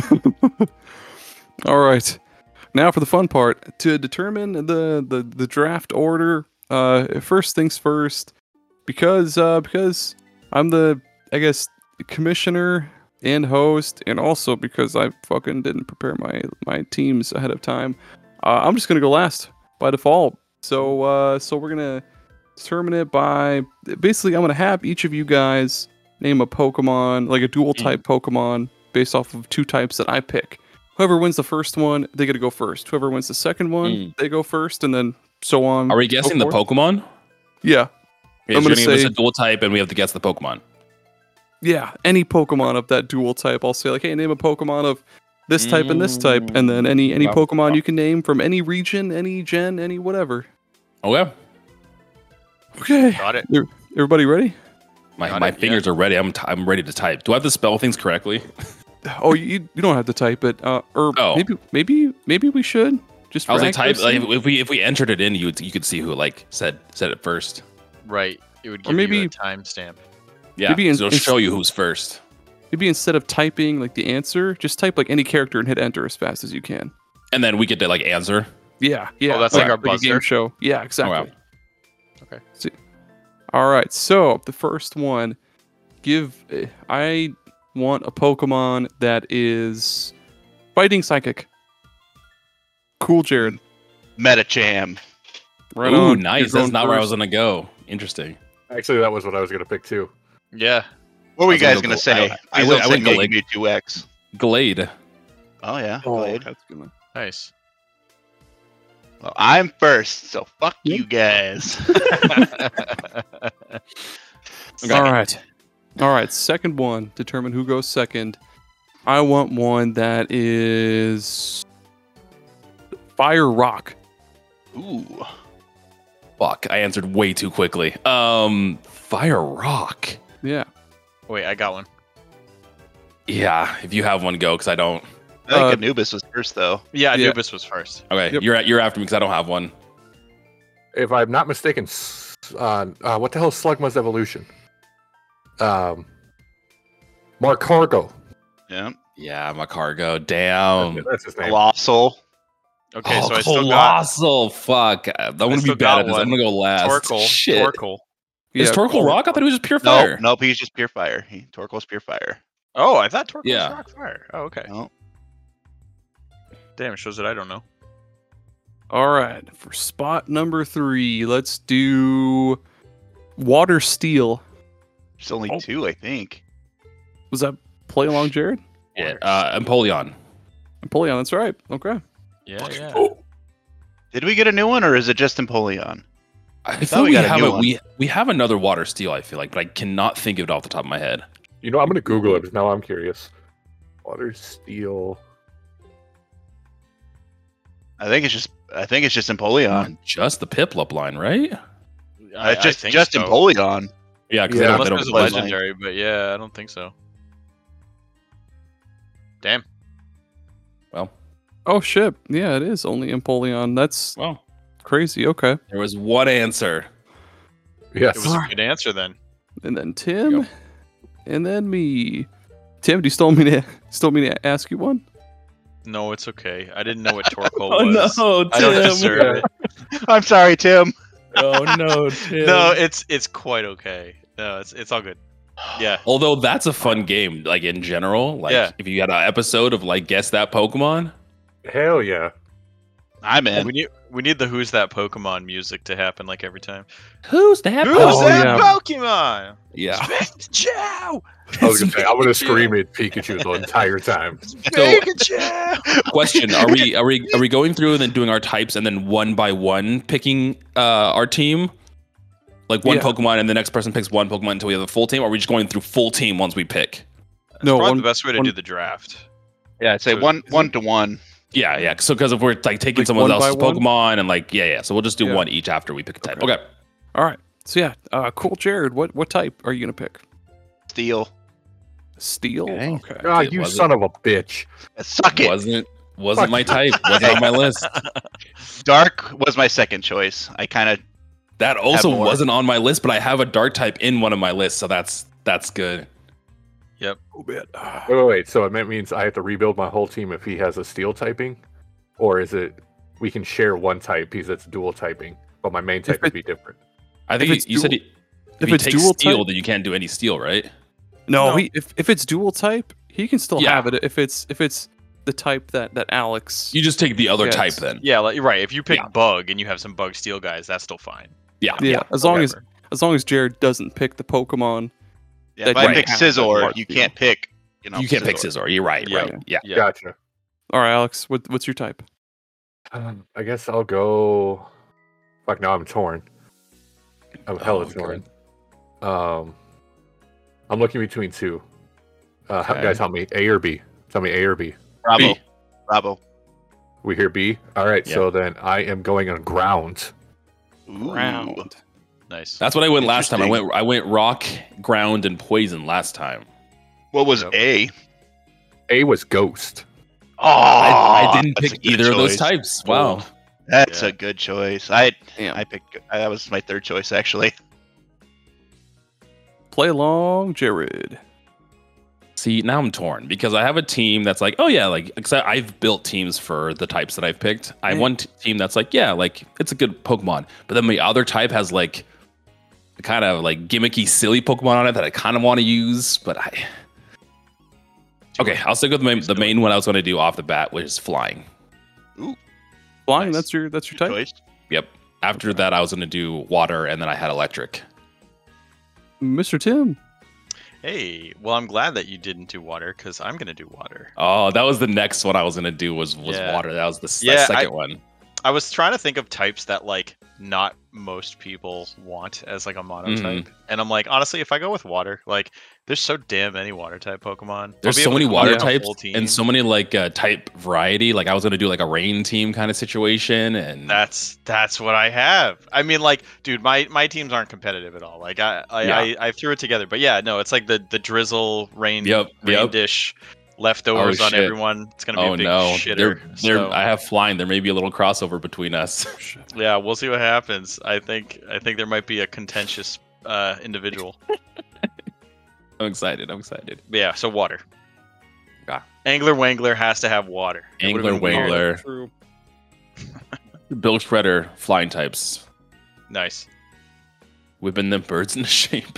A: All right. Now for the fun part. To determine the, the, the draft order, uh, first things first, because uh, because I'm the, I guess, commissioner and host, and also because I fucking didn't prepare my, my teams ahead of time, uh, I'm just going to go last by default. So, uh, so we're going to determine it by, basically, I'm going to have each of you guys name a Pokemon, like a dual type Pokemon, based off of two types that I pick. Whoever wins the first one, they get to go first. Whoever wins the second one,
C: Mm.
A: they go first, and then so on.
C: are we guessing
A: so
C: the
A: forth.
C: Pokemon?
A: Yeah,
C: Okay,
A: I'm
C: so
A: gonna
C: you're give us
A: say-
C: a dual type, and we have to guess the Pokemon.
A: yeah. Any Pokemon of that dual type, I'll say like, hey, name a Pokemon of this type and this type, and then any any
C: Wow.
A: Pokemon you can name from any region, any gen, any whatever.
C: Okay,
A: Okay,
B: Got it.
A: everybody ready?
C: my
B: Got
C: my
B: it, yeah.
C: fingers are ready. I'm t- I'm ready to type. Do I have to spell things correctly?
A: Oh, you you don't have to type it. Uh, or
C: Oh.
A: maybe maybe maybe we should just.
C: I was
A: for
C: like, type like,
A: accuracy.
C: if we if we entered it in, you would, you could see who like said said it first.
B: Right. It would
A: Or
B: give
A: maybe-
B: you a timestamp.
C: Yeah,
A: Maybe in-
C: so it'll
A: in-
C: show you who's first.
A: Maybe instead of typing like the answer, just type like any character and hit enter as fast as you can.
C: And then we get to like answer.
A: Yeah, yeah.
B: Oh, that's like our
A: a game
B: buzzer?
A: show. Yeah, exactly.
C: wow.
B: Okay.
A: See. All right. So the first one, give. eh, I want a Pokemon that is fighting psychic. Cool, Jared.
E: Metacham.
A: Right
C: Ooh,
A: on.
C: nice.
A: You're
C: That's
A: going
C: not where I was
A: first.
C: gonna go. Interesting.
D: Actually, that was what I was gonna pick too.
B: Yeah.
E: What were
C: I
E: you
C: was gonna
E: guys gonna
C: go-
E: say?
C: I- I
E: Please
C: went-
E: don't
C: I
E: say
C: went
E: Mega
C: Glade.
E: Mewtwo X.
C: Glade.
E: Oh yeah,
A: Oh,
E: Glade.
A: that's gonna.
B: Nice.
E: Well, I'm first, so fuck
A: Yep.
E: you guys.
C: Okay.
A: All right. All right. Second one. Determine who goes second. I want one that is fire rock.
E: Ooh.
C: Fuck, I answered way too quickly. Um, Fire Rock.
A: Yeah.
B: Wait, I got one.
C: Yeah, if you have one, go because I don't.
E: I think
A: Uh,
E: Anubis was first though.
B: Yeah,
A: Yeah.
B: Anubis was first.
C: Okay,
A: Yep.
C: you're at, you're after me because I don't have one.
D: If I'm not mistaken, s- uh, uh, what the hell is Slugma's evolution? Um, Marcargo.
E: Yeah.
C: Yeah, my cargo. Damn.
D: That's his name.
E: Colossal.
B: Okay,
C: oh,
B: so I still got
C: colossal. Fuck, I'm gonna be
B: still
C: bad
B: got
C: at this. I'm
B: one.
C: gonna go last.
B: Torkoal.
C: Shit.
B: Torkoal.
C: Is
A: Yeah,
C: Torkoal
A: cool.
C: rock? I thought it was just pure
E: No,
C: fire.
E: nope, he's just pure fire. He, Torkoal's pure fire.
B: Oh, I thought Torkoal
C: Yeah.
B: was rock fire. Oh, okay.
E: No.
B: Damn, it shows that I don't know.
A: All right. For spot number three, let's do water steel.
E: There's only
A: Oh.
E: two, I think.
A: Was that play along, Jared?
C: Yeah, uh, Empoleon.
A: Empoleon, that's right. Okay.
B: Yeah, yeah.
E: Did we get a new one, or is it just Empoleon?
C: I
E: thought
C: feel
E: we
C: we,
E: got a
C: have
E: new
C: a,
E: one.
C: we we have another water steel. I feel like, but I cannot think of it off the top of my head.
D: You know, I'm gonna Google it. Now I'm curious. Water steel.
E: I think it's just. I think it's just Empoleon.
C: Just the Piplup line, right?
B: I,
E: it's just
B: I think
E: just
B: so.
E: Empoleon.
C: Yeah, because
D: Yeah.
C: they don't,
B: Unless
C: they
B: there's a
C: don't
E: Empoleon.
B: legendary, but yeah, I don't think so. Damn.
C: Well,
A: Oh shit. Yeah, it is only Empoleon. That's
C: well,
A: crazy. Okay.
C: there was one answer.
D: Yes.
B: It was a good answer then.
A: And then
C: There you
A: Tim,
C: go.
A: and then me. Tim, do you still want me to still want me to ask you one?
B: No, it's okay. I didn't know what Torkoal
C: Oh
B: was.
C: no,
B: I don't
C: Tim.
B: deserve it.
E: I'm sorry, Tim.
C: Oh no, Tim.
B: No, it's it's quite okay. No, it's it's all good. Yeah.
C: Although that's a fun game, like in general. Like
B: Yeah.
C: if you got an episode of like guess that Pokemon.
D: Hell yeah.
E: I'm in.
B: We need we need the Who's That Pokemon music to happen like every time.
C: Who's that?
B: Who's
A: Oh,
B: that
A: yeah.
B: Pokemon?
C: Yeah.
B: Pikachu!
D: I was gonna say I'm gonna scream at Pikachu the entire time.
B: Pikachu!
C: Question: Are we are we are we going through and then doing our types and then one by one picking uh, our team? Like one
A: Yeah.
C: Pokemon and the next person picks one Pokemon until we have a full team, or are we just going through full team once we pick?
A: No,
B: Probably
A: one-
B: the best way to
A: one-
B: do the draft.
E: Yeah, I'd say
B: So is-
E: one
B: is
E: one to one.
C: Yeah, yeah. So because if we're like taking
A: Like
C: someone
A: one by
C: else's
A: one?
C: Pokemon and like yeah, yeah. So we'll just do
A: Yeah.
C: one each after we pick a type.
A: Okay.
C: Okay.
A: All right. So yeah, uh, cool, Jared. What what type are you gonna pick?
E: Steel.
A: Steel.
C: Okay.
A: Okay.
D: Ah,
C: It
D: you
C: wasn't-
D: son of a bitch.
E: Suck it.
C: Wasn't wasn't my type. Wasn't on my list.
E: Dark was my second choice. I kind of
C: That also
E: more.
C: wasn't on my list, but I have a dark type in one of my lists, so that's that's good.
A: Oh, man. Ah.
D: Wait, wait, wait. So it means I have to rebuild my whole team if he has a steel typing, or is it we can share one type because it's dual typing, but my main type
A: If
D: would
A: it-
D: be different.
C: I think
A: If
C: you,
A: it's
C: you said
A: dual-
C: he, if,
A: if
C: he
A: it's
C: takes
A: dual
C: steel,
A: type-
C: then you can't do any steel, right?
A: No,
B: No.
A: He, if if it's dual type, he can still
C: Yeah.
A: have it. If it's if it's the type that that Alex.
C: You just take the other
A: Yes.
C: type then.
B: Yeah, like, you're right. If you pick
C: Yeah.
B: Bug and you have some Bug Steel guys, that's still fine.
C: Yeah.
A: yeah, as long as
B: Whatever.
A: as long as Jared doesn't pick the Pokemon.
E: yeah,
A: That
E: if I
C: right.
E: pick
A: have
E: Scizor,
A: Dark
E: you
A: Steel.
E: can't pick. You know,
C: You can't pick Scizor. You're right.
B: Yeah.
C: Right. Yeah.
B: Yeah.
D: Gotcha.
A: All right, Alex. What what's your type?
D: Um, I guess I'll go. Fuck, now I'm torn. I'm hella
C: Oh,
D: torn. Um, I'm looking between two. Uh,
C: Okay.
D: Guys, help me. A or B? Tell me A or B.
E: Bravo.
C: B.
E: Bravo.
D: We hear B. All right.
C: Yeah.
D: So then I am going on ground.
E: Ooh.
A: Round.
B: Nice.
C: That's what I went last time. I
E: Interesting.
C: went I went rock, ground, and poison last time.
E: What was
B: Yep.
E: A?
D: A was ghost.
E: Oh,
C: I, I didn't
E: that's a
C: pick
E: good
C: either of those
E: choice.
C: types. Wow.
E: That's
B: Yeah.
E: a good choice. I
A: Damn.
E: I picked. That was my third choice actually.
A: Play along, Jared.
C: See, now I'm torn because I have a team that's like, oh yeah, like except I've built teams for the types that I've picked. I have one t- team that's like, yeah, like it's a good Pokemon, but then the other type has like kind of like gimmicky, silly Pokemon on it that I kind of want to use, but I. Okay, I'll stick with the main, the main one I was going to do off the bat, which is flying.
E: Ooh,
A: Flying,
E: Nice.
A: that's your that's your
E: good
A: type.
E: choice.
C: Yep. After that, I was going to do water, and then I had electric.
A: Mister Tim.
B: Hey, well, I'm glad that you didn't do water because I'm gonna do water.
C: Oh, that was the next one I was going to do was was
B: Yeah.
C: water. That was the s-
B: Yeah,
C: that
B: I-
C: second one.
B: I was trying to think of types that like not most people want as like a monotype, and I'm like, honestly, if I go with water, like there's so damn many water type Pokemon. I'll
C: There's
B: be
C: so
B: able to
C: many
B: come up
C: water
B: with a
C: types
B: full team.
C: and so many like uh, type variety. Like I was going to do like a rain team kind of situation, and
B: That's that's what I have. I mean, like, dude, my my teams aren't competitive at all. Like, I I,
C: Yeah.
B: I, I threw it together, but yeah, no, it's like the the drizzle rain
C: Yep,
B: rain
C: yep.
B: dish leftovers
C: Oh,
B: on
C: shit.
B: everyone. It's gonna be
C: oh
B: a big
C: no,
B: shitter.
C: they're, they're,
B: so,
C: I have flying. There may be a little crossover between us.
B: yeah, we'll see what happens. I think I think there might be a contentious uh, individual.
C: I'm excited. I'm excited.
B: But yeah, so water.
C: Okay.
B: Angler Wangler has to have water. It would've
C: Angler
B: been weird.
C: Wangler,
A: True.
C: Bill Shredder, flying types,
B: Nice.
C: whipping them birds into shape.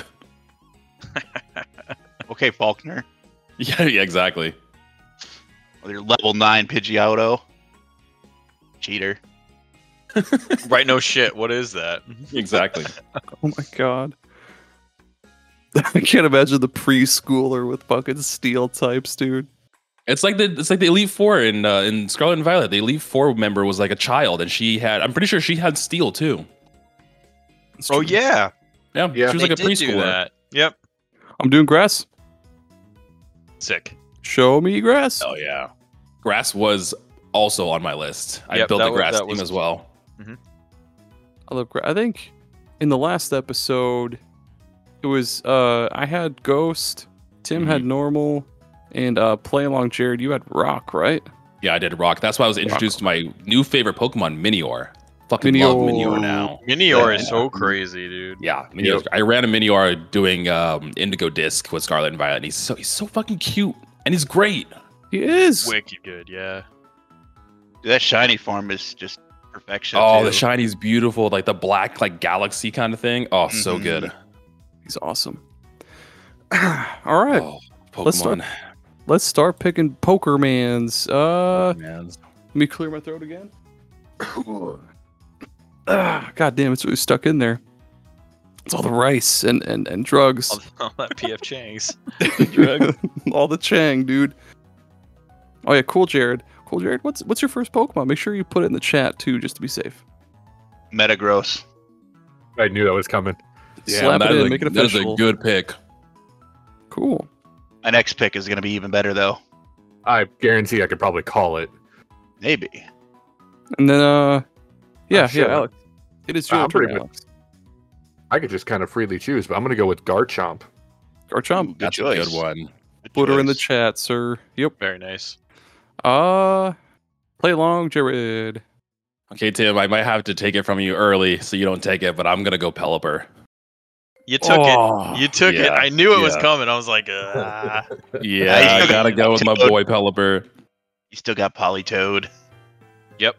E: Okay, Faulkner.
C: yeah, yeah, exactly.
E: With your level nine Pidgeotto. Cheater.
B: Right? No shit. What is that?
C: Exactly.
A: Oh my god. I can't imagine the preschooler with fucking steel types, dude.
C: It's like the it's like the Elite Four in uh, in Scarlet and Violet. The Elite Four member was like a child, and she had. I'm pretty sure she had steel too.
A: It's
B: Oh
A: true.
B: yeah.
C: Yeah,
D: Yeah.
C: she was
B: They
C: like a
B: did do
C: preschooler.
B: that. Yep.
A: I'm doing grass.
B: Sick.
A: Show me grass.
C: Oh yeah, grass was also on my list. I
B: Yep,
C: built
B: that
C: the
B: was-
C: grass
B: that
C: team
B: was-
C: as well.
A: I love grass. I think in the last episode, it was uh I had Ghost, Tim had normal, and uh play along Jared. You had rock, right?
C: Yeah, I did rock. That's why I was introduced to my new favorite Pokemon, Minior. Fucking
A: Minior.
C: love Minior now.
B: Minior is
C: Yeah.
B: so crazy, dude.
C: Yeah, Minior. I ran a Minior doing um, Indigo Disc with Scarlet and Violet, and he's so he's so fucking cute, and he's great.
A: He is.
B: Wicked good, yeah.
E: Dude, that shiny form is just perfection.
C: Oh,
E: too.
C: the shiny's beautiful, like the black like galaxy kind of thing. Oh, so
E: Mhm.
C: good.
A: He's awesome. All right,
C: Oh,
A: Let's start-
C: Pokemon.
A: let's start picking Pokermans. Uh,
C: Man.
A: let me clear my throat again. Ah, God damn, it's really stuck in there. It's all the rice and and, and drugs.
B: All, all that P F Chang's.
A: all the Chang, dude. Oh yeah, cool, Jared. Cool, Jared. What's what's your first Pokemon? Make sure you put it in the chat too, just to be safe.
E: Metagross.
D: I knew that was coming.
A: Slap
C: that
A: it
C: is
A: in,
C: a-
A: make it
C: that is
A: official.
C: a good pick.
A: Cool.
E: My next pick is going to be even better, though.
D: I guarantee I could probably call it.
E: Maybe.
A: And then uh, yeah,
D: Oh, shit.
A: yeah, Alex. It is your
D: I'm
A: turn,
D: pretty much-
A: Alex.
D: I could just kind of freely choose, but I'm going to go with Garchomp.
A: Garchomp.
E: Good
C: That's
E: choice.
C: a good one.
E: Good
A: Put her in the
E: choice.
A: chat, sir. Yep.
B: Very nice.
A: Uh, play along, Jared.
C: Okay, Tim, I might have to take it from you early, so you don't take it, but I'm gonna go Pelipper.
B: You took
A: Oh,
B: it. You took it.
C: yeah,
B: I knew it was
C: yeah.
B: coming. I was like, uh,
C: Yeah,
E: you
C: I
E: still
C: gotta
E: got
C: go with my
E: Toad.
C: boy Pelipper.
E: You still got Politoed.
B: yep.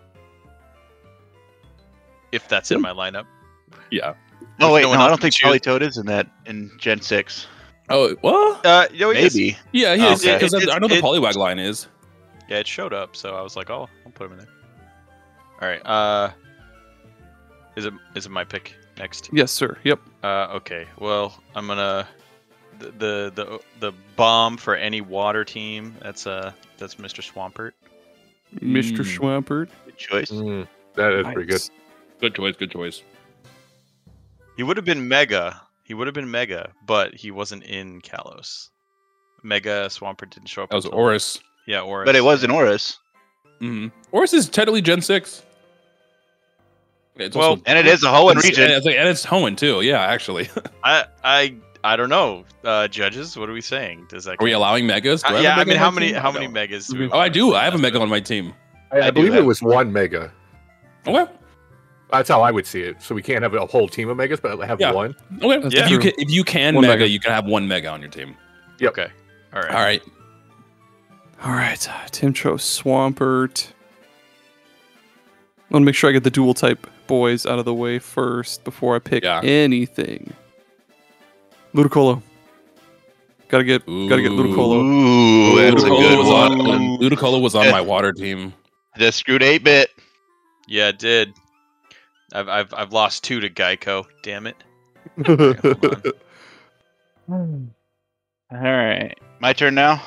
B: If that's in my lineup.
C: Yeah.
E: Oh wait,
B: no
E: no,
B: one
E: I
B: else
E: don't
B: to
E: think
B: choose.
E: Politoed is in that in Gen six.
C: Oh, what?
B: Uh, yo, yes.
E: Maybe.
C: Yeah, he
E: Oh,
C: is.
E: okay.
C: Because
B: It-
C: I know the
B: it-
C: Poliwag line is.
B: Yeah, it showed up, so I was like, oh, I'll put him in there. All right. Uh, is it is it my pick next?
A: Yes, sir. Yep.
B: Uh, okay. Well, I'm gonna the the the, the bomb for any water team. That's uh that's Mister Swampert.
A: Mister
C: Mm.
A: Schwampert.
E: Good choice.
D: Mm, that is pretty good.
A: Nice.
C: Good choice. Good choice.
B: He would have been Mega. He would have been Mega, but he wasn't in Kalos. Mega Swampert didn't show up.
C: That was
B: until-
C: Oris.
B: Yeah, Oris.
E: But it was an Oris,
C: Mm-hmm. Oris is technically Gen six. It's
B: Well,
C: also,
E: and it is a Hoenn
C: and,
E: region.
C: it's, and it's Hoenn too. Yeah, actually.
B: I I I don't know. Uh, judges, what are we saying? Does that?
C: Are we
B: count?
C: allowing megas? Do
B: Uh,
C: have a
B: yeah, I
C: mega
B: mean,
C: on
B: how
C: my
B: many
C: team?
B: how
C: I
B: many
C: don't.
B: megas do we?
C: Oh, I do.
B: want?
C: I have a mega on my team.
D: I, I,
B: I do
D: believe
B: have-
D: it was one mega.
C: Okay.
D: That's how I would see it. So we can't have a whole team of megas, but have
C: Yeah.
D: one.
C: Okay.
A: That's
C: If you
A: true.
C: can, if you can
A: One
C: mega,
A: mega.
C: you can have one mega on your team.
D: Yep.
B: Okay. All right.
C: All right.
A: All right, Tim chose Swampert. I want to make sure I get the dual type boys out of the way first before I pick
C: Yeah.
A: anything. Ludicolo. Gotta get, gotta get
C: Ooh.
A: Ludicolo.
E: Ooh, that's a
C: Ludicolo
E: good
C: was
E: one.
C: on, Ludicolo was on my water team.
E: Just screwed eight bit.
B: Yeah, it did. I've I've I've lost two to Geico. Damn it. Hold on. All right.
E: My turn now.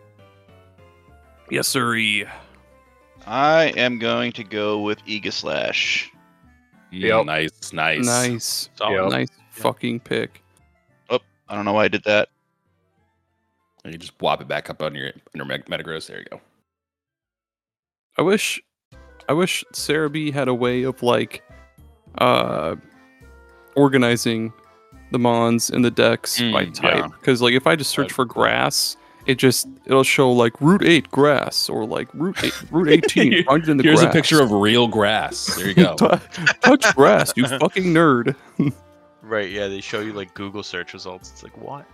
A: Yes, sirree.
E: I am going to go with Aegislash.
C: Mm,
D: Yep.
C: Nice, nice.
A: Nice.
B: Solid.
D: Yep.
A: Nice fucking pick.
E: I don't know why I did that.
C: And you just whop it back up on your on your Meg- Metagross. There you go.
A: I wish I wish Sarah B had a way of like uh organizing the mons and the decks by
C: Mm,
A: type.
C: yeah.
A: Because like if I just search
C: That'd
A: for
C: be cool.
A: grass, it just it'll show like route eight grass or like route eight route eighteen find it in the
C: Here's
A: grass.
C: a picture of real grass. There you go.
A: Tou- touch grass, you fucking nerd.
B: Right. Yeah, they show you like Google search results. It's like what?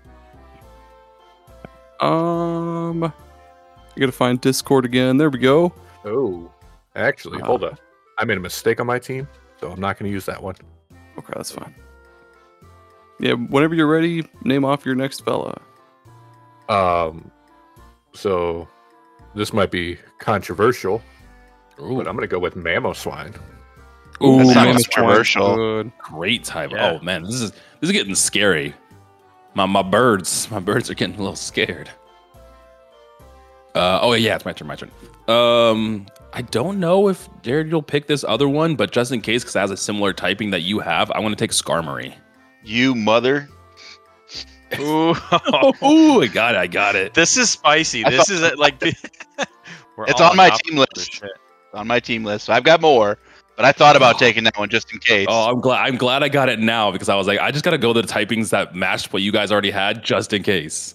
A: Um I gotta find Discord again. There we go.
D: Oh, actually,
A: Uh,
D: hold up. I made a mistake on my team, so I'm not going to use that one.
A: Okay, that's fine. Yeah, whenever you're ready, name off your next fella.
D: Um, so this might be controversial,
C: Ooh,
D: but I'm going to go with Mamoswine.
C: Ooh,
E: That's not
A: Mammoth Swine's
E: controversial.
A: good.
C: great type.
B: Yeah.
C: Oh man, this is this is getting scary. My my birds, my birds are getting a little scared. Uh, oh yeah, it's my turn. My turn. Um, I don't know if Jared you'll pick this other one, but just in case, because it has a similar typing that you have, I want to take Skarmory.
E: You mother.
B: Ooh.
C: Oh, I got it. I got it.
B: This is spicy.
E: I
B: This is uh, like we're
E: It's
B: all
E: on my
B: top
E: team
B: of this
E: list.
B: shit.
E: On my team list. I've got more, but I thought about
C: Oh.
E: taking that one just in case.
C: Oh, I'm glad. I'm glad I got it now because I was like, I just gotta go to the typings that matched what you guys already had, just in case.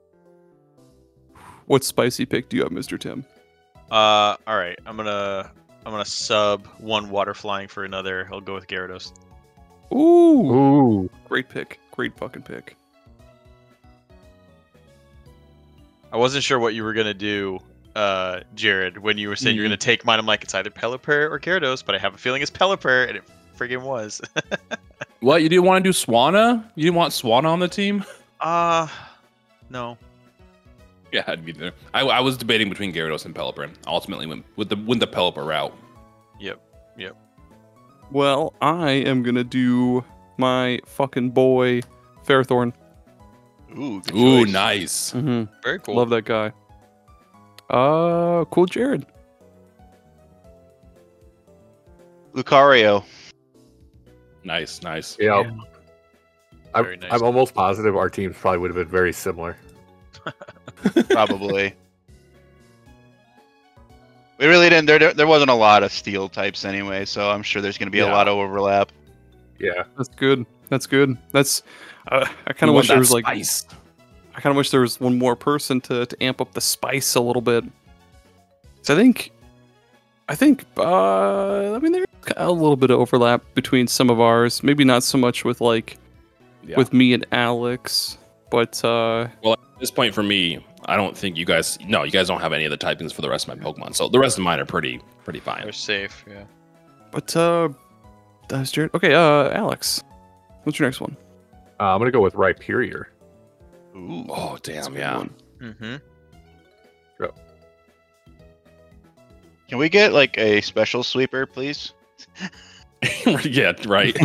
A: What spicy pick do you have, Mister Tim?
B: Uh, all right. I'm gonna I'm gonna sub one water flying for another. I'll go with Gyarados.
A: Ooh,
D: Ooh,
A: great pick. Great fucking pick.
B: I wasn't sure what you were gonna do, uh, Jared, when you were saying you're
C: Mhm.
B: gonna take mine. I'm like, it's either Pelipper or Gyarados, but I have a feeling it's Pelipper, and it friggin' was.
C: What you didn't want to do Swanna? You didn't want Swanna on the team?
B: uh no.
C: Yeah, I'd be there. I, I was debating between Gyarados and Pelipper, and ultimately went with the went the Pelipper route.
B: Yep. Yep.
A: Well, I am gonna do my fucking boy, Ferrothorn.
E: Ooh, good
C: Ooh,
E: choice.
C: nice.
A: Mm-hmm.
B: Very cool.
A: Love that guy. Uh, cool, Jared.
E: Lucario.
C: Nice, nice.
D: yeah.
B: Yeah.
D: I'm,
B: Very nice.
D: I'm almost positive our teams probably would have been very similar.
E: Probably. We really didn't. There, there wasn't a lot of steel types anyway, so I'm sure there's going to be a
D: Yeah.
E: lot of overlap.
D: Yeah.
A: That's good. That's good. That's. Uh, I kind
C: You
A: of
C: want
A: wish there
C: that
A: was like.
C: spice.
A: I kind of wish there was one more person to, to amp up the spice a little bit. So I think, I think, uh, I mean, there's a little bit of overlap between some of ours. Maybe not so much with like
C: Yeah.
A: with me and Alex, but uh,
C: At this point for me, I don't think you guys. No, you guys don't have any of the typings for the rest of my Pokemon. So the rest of mine are pretty, pretty fine.
B: They're safe. Yeah.
A: but uh, that's Jared. Okay, uh, Alex, what's your next one?
D: Uh, I'm going to go with Rhyperior.
E: Ooh.
C: Oh
A: That's a
C: damn,
A: good
C: yeah.
A: one.
B: Mm-hmm.
E: Can we get like a special sweeper, please?
C: Yeah, right.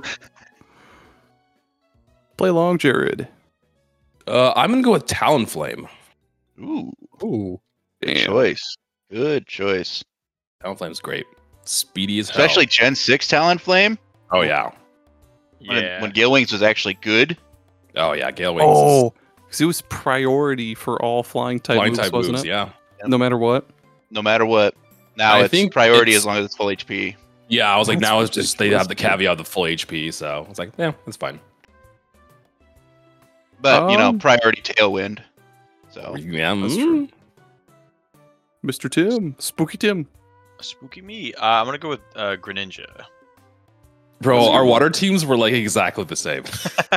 A: Play along, Jared.
C: Uh, I'm gonna go with Talonflame.
E: Ooh,
D: Ooh.
E: good
A: Damn.
E: choice. Good choice.
C: Talonflame's great. Speedy as
E: Especially
C: hell.
E: Gen six Talonflame.
C: Oh yeah.
E: When,
B: Yeah.
E: when Gale Wings was actually good.
C: Oh yeah. Gale Wings.
A: Oh, because it was priority for all flying type
C: flying
A: moves,
C: type
A: wasn't
C: moves.
A: it?
C: Yeah.
A: No matter what.
E: No matter what. Now
C: I
E: it's
C: think
E: priority
C: it's-
E: as long as it's full H P.
C: Yeah. I was like,
A: That's
C: now it's just they have the
A: ridiculous.
C: caveat of the full H P. So it's like, yeah, that's fine.
E: But you know,
A: Um,
E: priority Tailwind. So
C: Yeah.
A: That's
C: mm.
A: true. Mister Tim, Spooky Tim.
B: Spooky me. Uh, I'm gonna go with uh, Greninja.
C: Bro, our water teams were like exactly the same.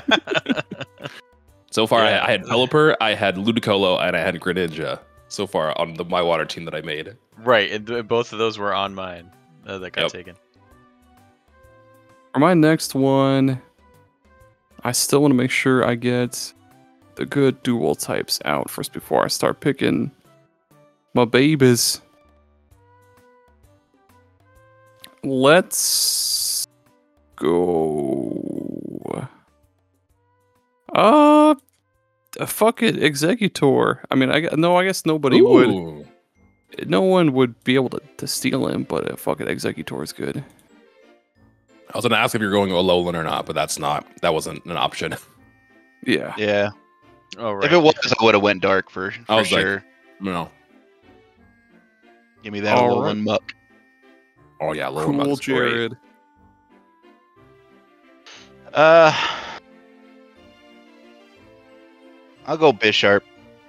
C: So far,
B: Yeah.
C: I, I had Pelipper, I had Ludicolo, and I had Greninja. So far on the my water team that I made.
B: Right, and th- both of those were on mine uh, that got
C: Yep.
B: taken.
A: For my next one, I still want to make sure I get the good dual types out first before I start picking my babies. Let's go. Uh, fuck it, Executor. I mean, I gu- no, I guess nobody would.
C: Ooh.
A: No one would be able to, to steal him, but uh, fuck it, Executor is good.
C: I was gonna ask if you're going Alolan or not, but that's not. That wasn't an option.
A: Yeah.
E: Yeah.
B: Oh, right.
E: If it was, I would have went dark for, for
C: I was like-
E: sure.
C: No.
E: Give me that
A: All
E: Alolan
A: right.
E: muck.
C: Oh yeah, Alolan
A: Cool,
C: Muck's great.
A: Jared.
E: Uh, I'll go Bisharp.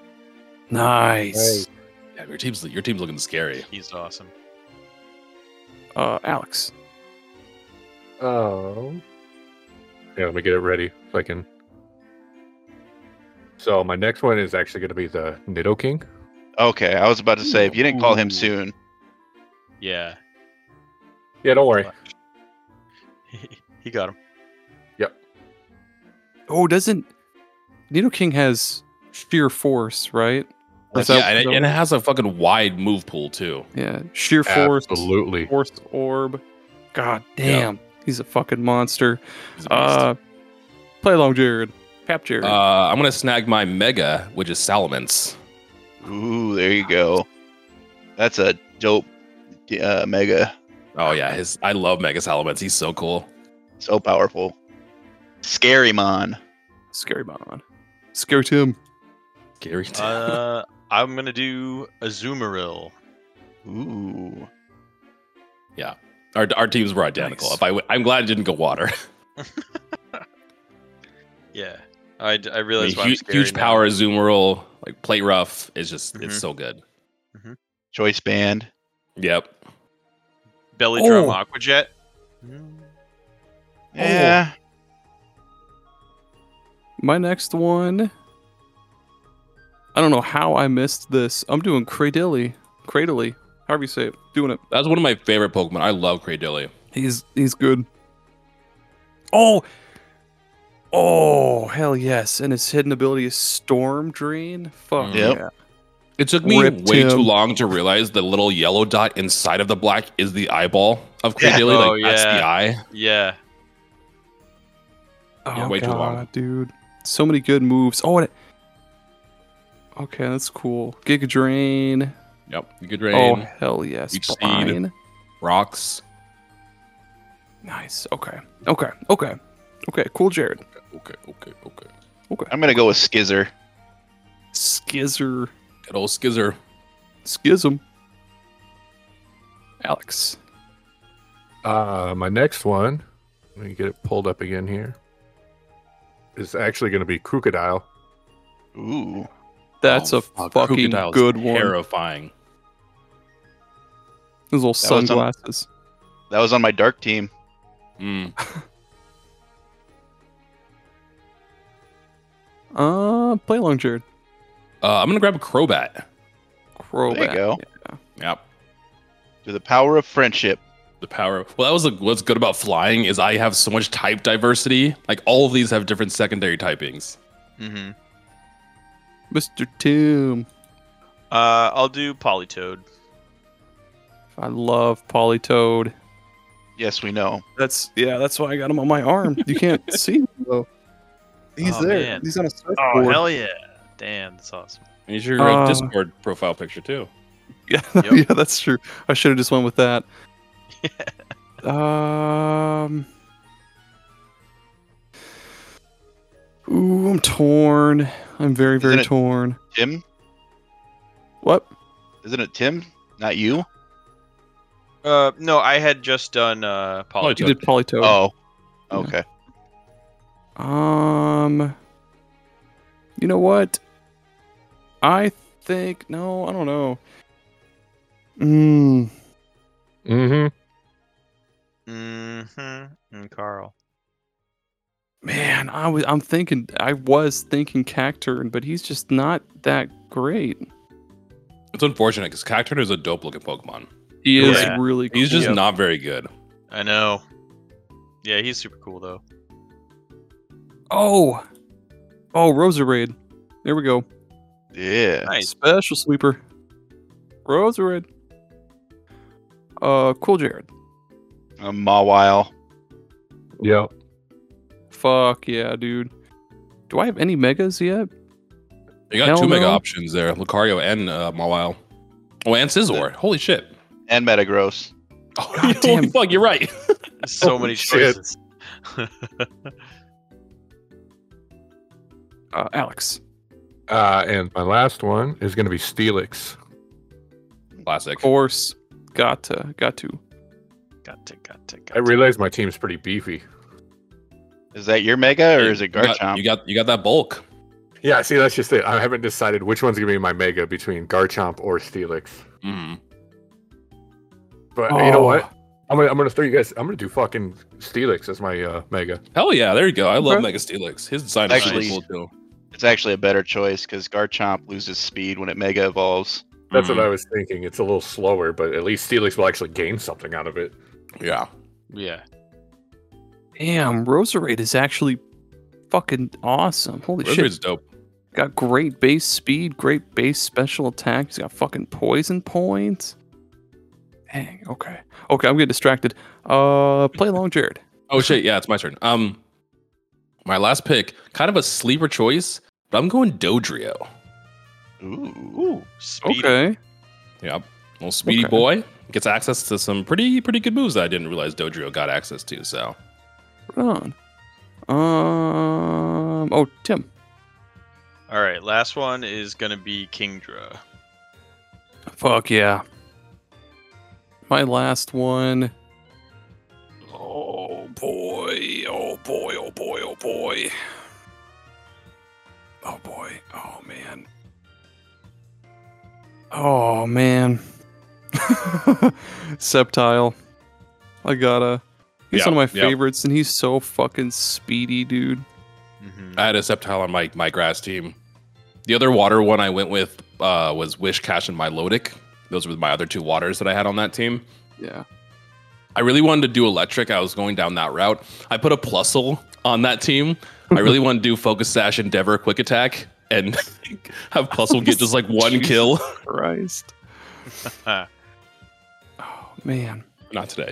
A: Nice.
C: Yeah, your team's your team's looking scary.
B: He's awesome.
A: Uh, Alex.
D: Um, yeah, let me get it ready so I can. So my next one is actually going to be the Nidoking.
E: Okay, I was about to say if you didn't call him
B: Ooh.
E: soon.
B: Yeah.
D: Yeah, don't worry.
B: He got him.
A: Oh, doesn't Nidoking has sheer force, right? Or is
C: Yeah,
A: that-
C: and it, and it has a fucking wide move pool too.
A: yeah, sheer force,
D: Absolutely.
A: force orb. God damn, he's a fucking monster.
C: He's a beast.
A: Uh, play along, Jared. Pap Jared.
C: Uh, I'm gonna snag my Mega, which is Salamence.
E: Ooh, there you go. That's a dope uh, mega.
C: Oh yeah, his I love Mega Salamence. He's so cool.
E: So powerful. Scary Mon.
A: Scary Mon. Scary Tim.
C: Scary. too.
B: Uh, I'm gonna do Azumarill.
E: Ooh.
C: our our teams were identical.
A: Nice.
C: If I w- I'm glad it didn't go water.
B: Yeah. I, d- I
C: I
B: realize
C: mean,
B: why I'm
C: hu-
B: scary
C: huge
B: now.
C: power Azumarill, like plate rough is just
B: Mhm.
C: it's so good.
E: Choice Band.
C: Yep.
B: Belly Drum
A: Oh.
B: Aqua Jet.
E: Yeah.
A: My next one. I don't know how I missed this. I'm doing Cradily. Cradily. However you say it. Doing it.
C: That's one of my favorite Pokemon. I love Cradily.
A: He's he's good. Oh. Oh, hell yes. And his hidden ability is Storm Drain. Fuck
E: Yep.
A: yeah.
C: It took me
A: Ripped
C: way
A: him.
C: too long to realize the little yellow dot inside of the black is the eyeball of
E: Yeah.
C: Cradily.
B: Oh,
C: like that's the
B: yeah.
C: eye.
B: Yeah.
A: Oh,
C: Yeah, way too
A: God,
C: long.
A: dude. So many good moves. Oh, and it... Okay, that's cool. Giga Drain.
C: Yep. Good
A: Oh,
C: rain.
A: hell yes.
C: Leech Seed.
A: Spine.
C: Rocks.
A: Nice. Okay. Okay. Okay. Okay. Cool, Jared.
C: Okay. Okay. Okay.
A: Okay.
E: I'm gonna go with Skizzer.
A: Skizzer.
C: Good old Skizzer.
A: Schism. Alex.
D: Uh, my next one, let me get it pulled up again here, is actually going to be Crocodile.
E: Ooh.
A: That's
C: Oh,
A: a
C: fuck,
A: fucking
C: Crocodile's
A: good one.
C: Terrifying.
A: Those little
E: That was on-
A: sunglasses.
E: That was on my dark team.
C: Mm.
A: Uh, play along, Jared.
C: Uh, I'm gonna grab a Crobat.
A: Crobat.
E: There you go.
C: Yep.
E: To the power of friendship.
C: The power. Well, that was like, what's good about flying is I have so much type diversity. Like all of these have different secondary typings.
B: Mm-hmm.
A: Mister Tim.
B: Uh, I'll do Polytoad.
A: I love Polytoad.
E: Yes, we know.
A: That's yeah. That's why I got him on my arm. You can't see him though. He's
B: Oh,
A: there.
B: man.
A: He's on a
B: Oh,
A: surfboard.
B: hell yeah. Damn, that's awesome.
C: And here's your
A: Uh,
C: uh, Discord profile picture too.
A: Yeah,
B: Yep.
A: yeah, that's true. I should have just went with that. um. Ooh, I'm torn. I'm very, very
E: Isn't it-
A: torn.
E: Tim?
A: What?
E: Isn't it Tim? Not you?
B: Uh, no, I had just done uh Polytoad.
A: You did Polytoad.
E: Oh.
A: Yeah.
E: Okay.
A: Um. You know what? I think no. I don't know. Hmm.
D: Mm-hmm.
B: Mm-hmm. And Carl.
A: Man, I was I'm thinking I was thinking Cacturne, but he's just not that great.
C: It's unfortunate because Cacturne is a dope looking Pokemon.
A: He is
B: Yeah.
A: really cool.
C: He's just
B: Yep.
C: not very good.
B: I know. Yeah, he's super cool though.
A: Oh. Oh, Roserade. There we go.
E: Yeah.
B: Nice.
A: Special sweeper. Roserade. Uh cool Jared.
E: A Mawile.
D: Yep.
A: Fuck yeah, dude. Do I have any megas yet?
C: You got
A: Hell
C: two mega
A: no.
C: options there, Lucario and uh, Mawile. Oh, and Scizor. Holy shit.
E: And Metagross.
C: Oh,
A: God
C: holy
A: damn.
C: fuck, you're right.
B: So
D: Holy
B: many
D: shit.
B: choices.
A: Uh Alex.
D: Uh, and my last one is going to be Steelix.
C: Classic.
A: Of course. Got to. Got to.
B: got to, got to, got
D: I
B: to.
D: realize my team's pretty beefy.
E: Is that your Mega or is it
C: You got,
E: Garchomp?
C: you got you got that bulk.
D: Yeah, see, that's just it. I haven't decided which one's going to be my Mega between Garchomp or Steelix.
C: Mm.
D: But you know
A: Oh.
D: what? I'm gonna I'm gonna throw you guys. I'm gonna do fucking Steelix as my uh, Mega.
C: Hell yeah, there you go. I love
A: Okay.
C: Mega Steelix. His design is
E: Actually-
C: really cool too.
E: It's actually a better choice because Garchomp loses speed when it Mega evolves.
D: That's
C: Mhm.
D: what I was thinking. It's a little slower, but at least Steelix will actually gain something out of it.
C: Yeah.
B: Yeah.
A: Damn, Roserade is actually fucking awesome. Holy shit.
C: Roserade's dope.
A: Got great base speed, great base special attack. He's got fucking poison points. Dang, okay. Okay, I'm getting distracted. Uh play along, Jared.
C: Oh shit, yeah, it's my turn. Um my last pick, kind of a sleeper choice, but I'm going Dodrio.
E: Ooh.
B: Ooh, speedy.
A: Okay.
C: Yep. Little speedy
A: Okay.
C: boy. Gets access to some pretty pretty good moves that I didn't realize Dodrio got access to, so
A: Right on. Um oh Tim.
B: All right, last one is gonna be Kingdra.
A: Fuck yeah. My last one. Oh boy. Oh boy. Oh boy. Oh boy. Oh boy. Oh man. Oh man. Sceptile. I gotta. He's
C: Yeah,
A: one of my
C: yeah.
A: favorites, and he's so fucking speedy, dude.
B: Mm-hmm.
C: I had a Sceptile on my, my grass team. The other water one I went with uh, was Wish, Cash, and Milotic. Those were my other two waters that I had on that team.
A: Yeah.
C: I really wanted to do electric. I was going down that route. I put a Plusle on that team. I really wanted to do Focus Sash, Endeavor, Quick Attack, and have Plusle get just like one
A: Jesus
C: kill.
A: Christ. Oh man.
C: Not today.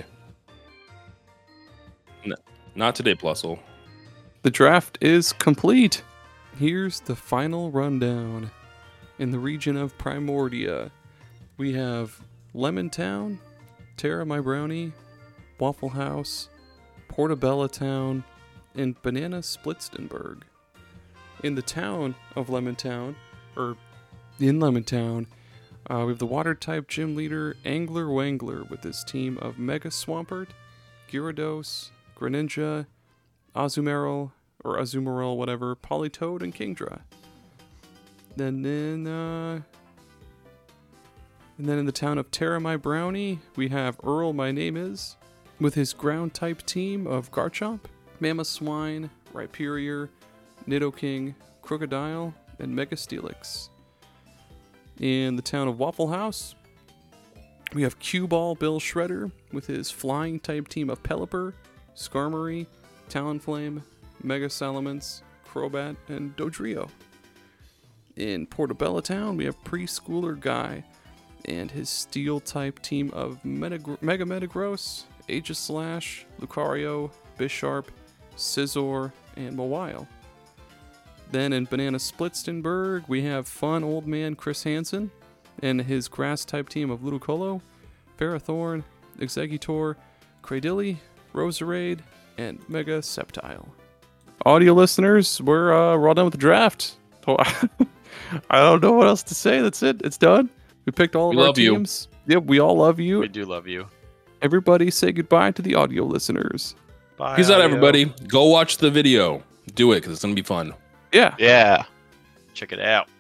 C: No, not today, Plusle.
A: The draft is complete. Here's the final rundown. In the region of Primordia, we have Lemon Town, Terra My Brownie, Waffle House, Portobello Town, and Banana Splitstenberg. In the town of Lemon Town, or in Lemon Town, uh, we have the water type gym leader Angler Wangler with his team of Mega Swampert, Gyarados, Greninja, Azumarill, or Azumarill, whatever, Politoed, and Kingdra. Then, then, uh, and then in the town of Terra My Brownie, we have Earl My Name Is, with his ground type team of Garchomp, Mamoswine, Rhyperior, Nidoking, Crocodile, and Mega Steelix. In the town of Waffle House, we have Cue-Ball Bill Shredder with his flying type team of Pelipper, Skarmory, Talonflame, Mega Salamence, Crobat, and Dodrio. In Portobello Town, we have Preschooler Guy and his steel type team of Metagr- Mega Metagross, Aegislash, Lucario, Bisharp, Scizor, and Mawile. Then in Banana Splitstenberg, we have fun old man Chris Hansen and his grass type team of Ludicolo, Ferrothorn, Exeggutor, Cradily, Roserade, and Mega Sceptile. Audio listeners, we're uh, we're all done with the draft. So I don't know what else to say. That's it. It's done. We picked all of
C: We
A: our
C: love you.
A: teams. Yep, we all love you.
B: We do love you.
A: Everybody say goodbye to the audio listeners.
B: Bye.
C: Peace out,
B: audio.
C: everybody. Go watch the video. Do it because it's going to be fun.
A: Yeah.
E: Yeah.
B: Check it out.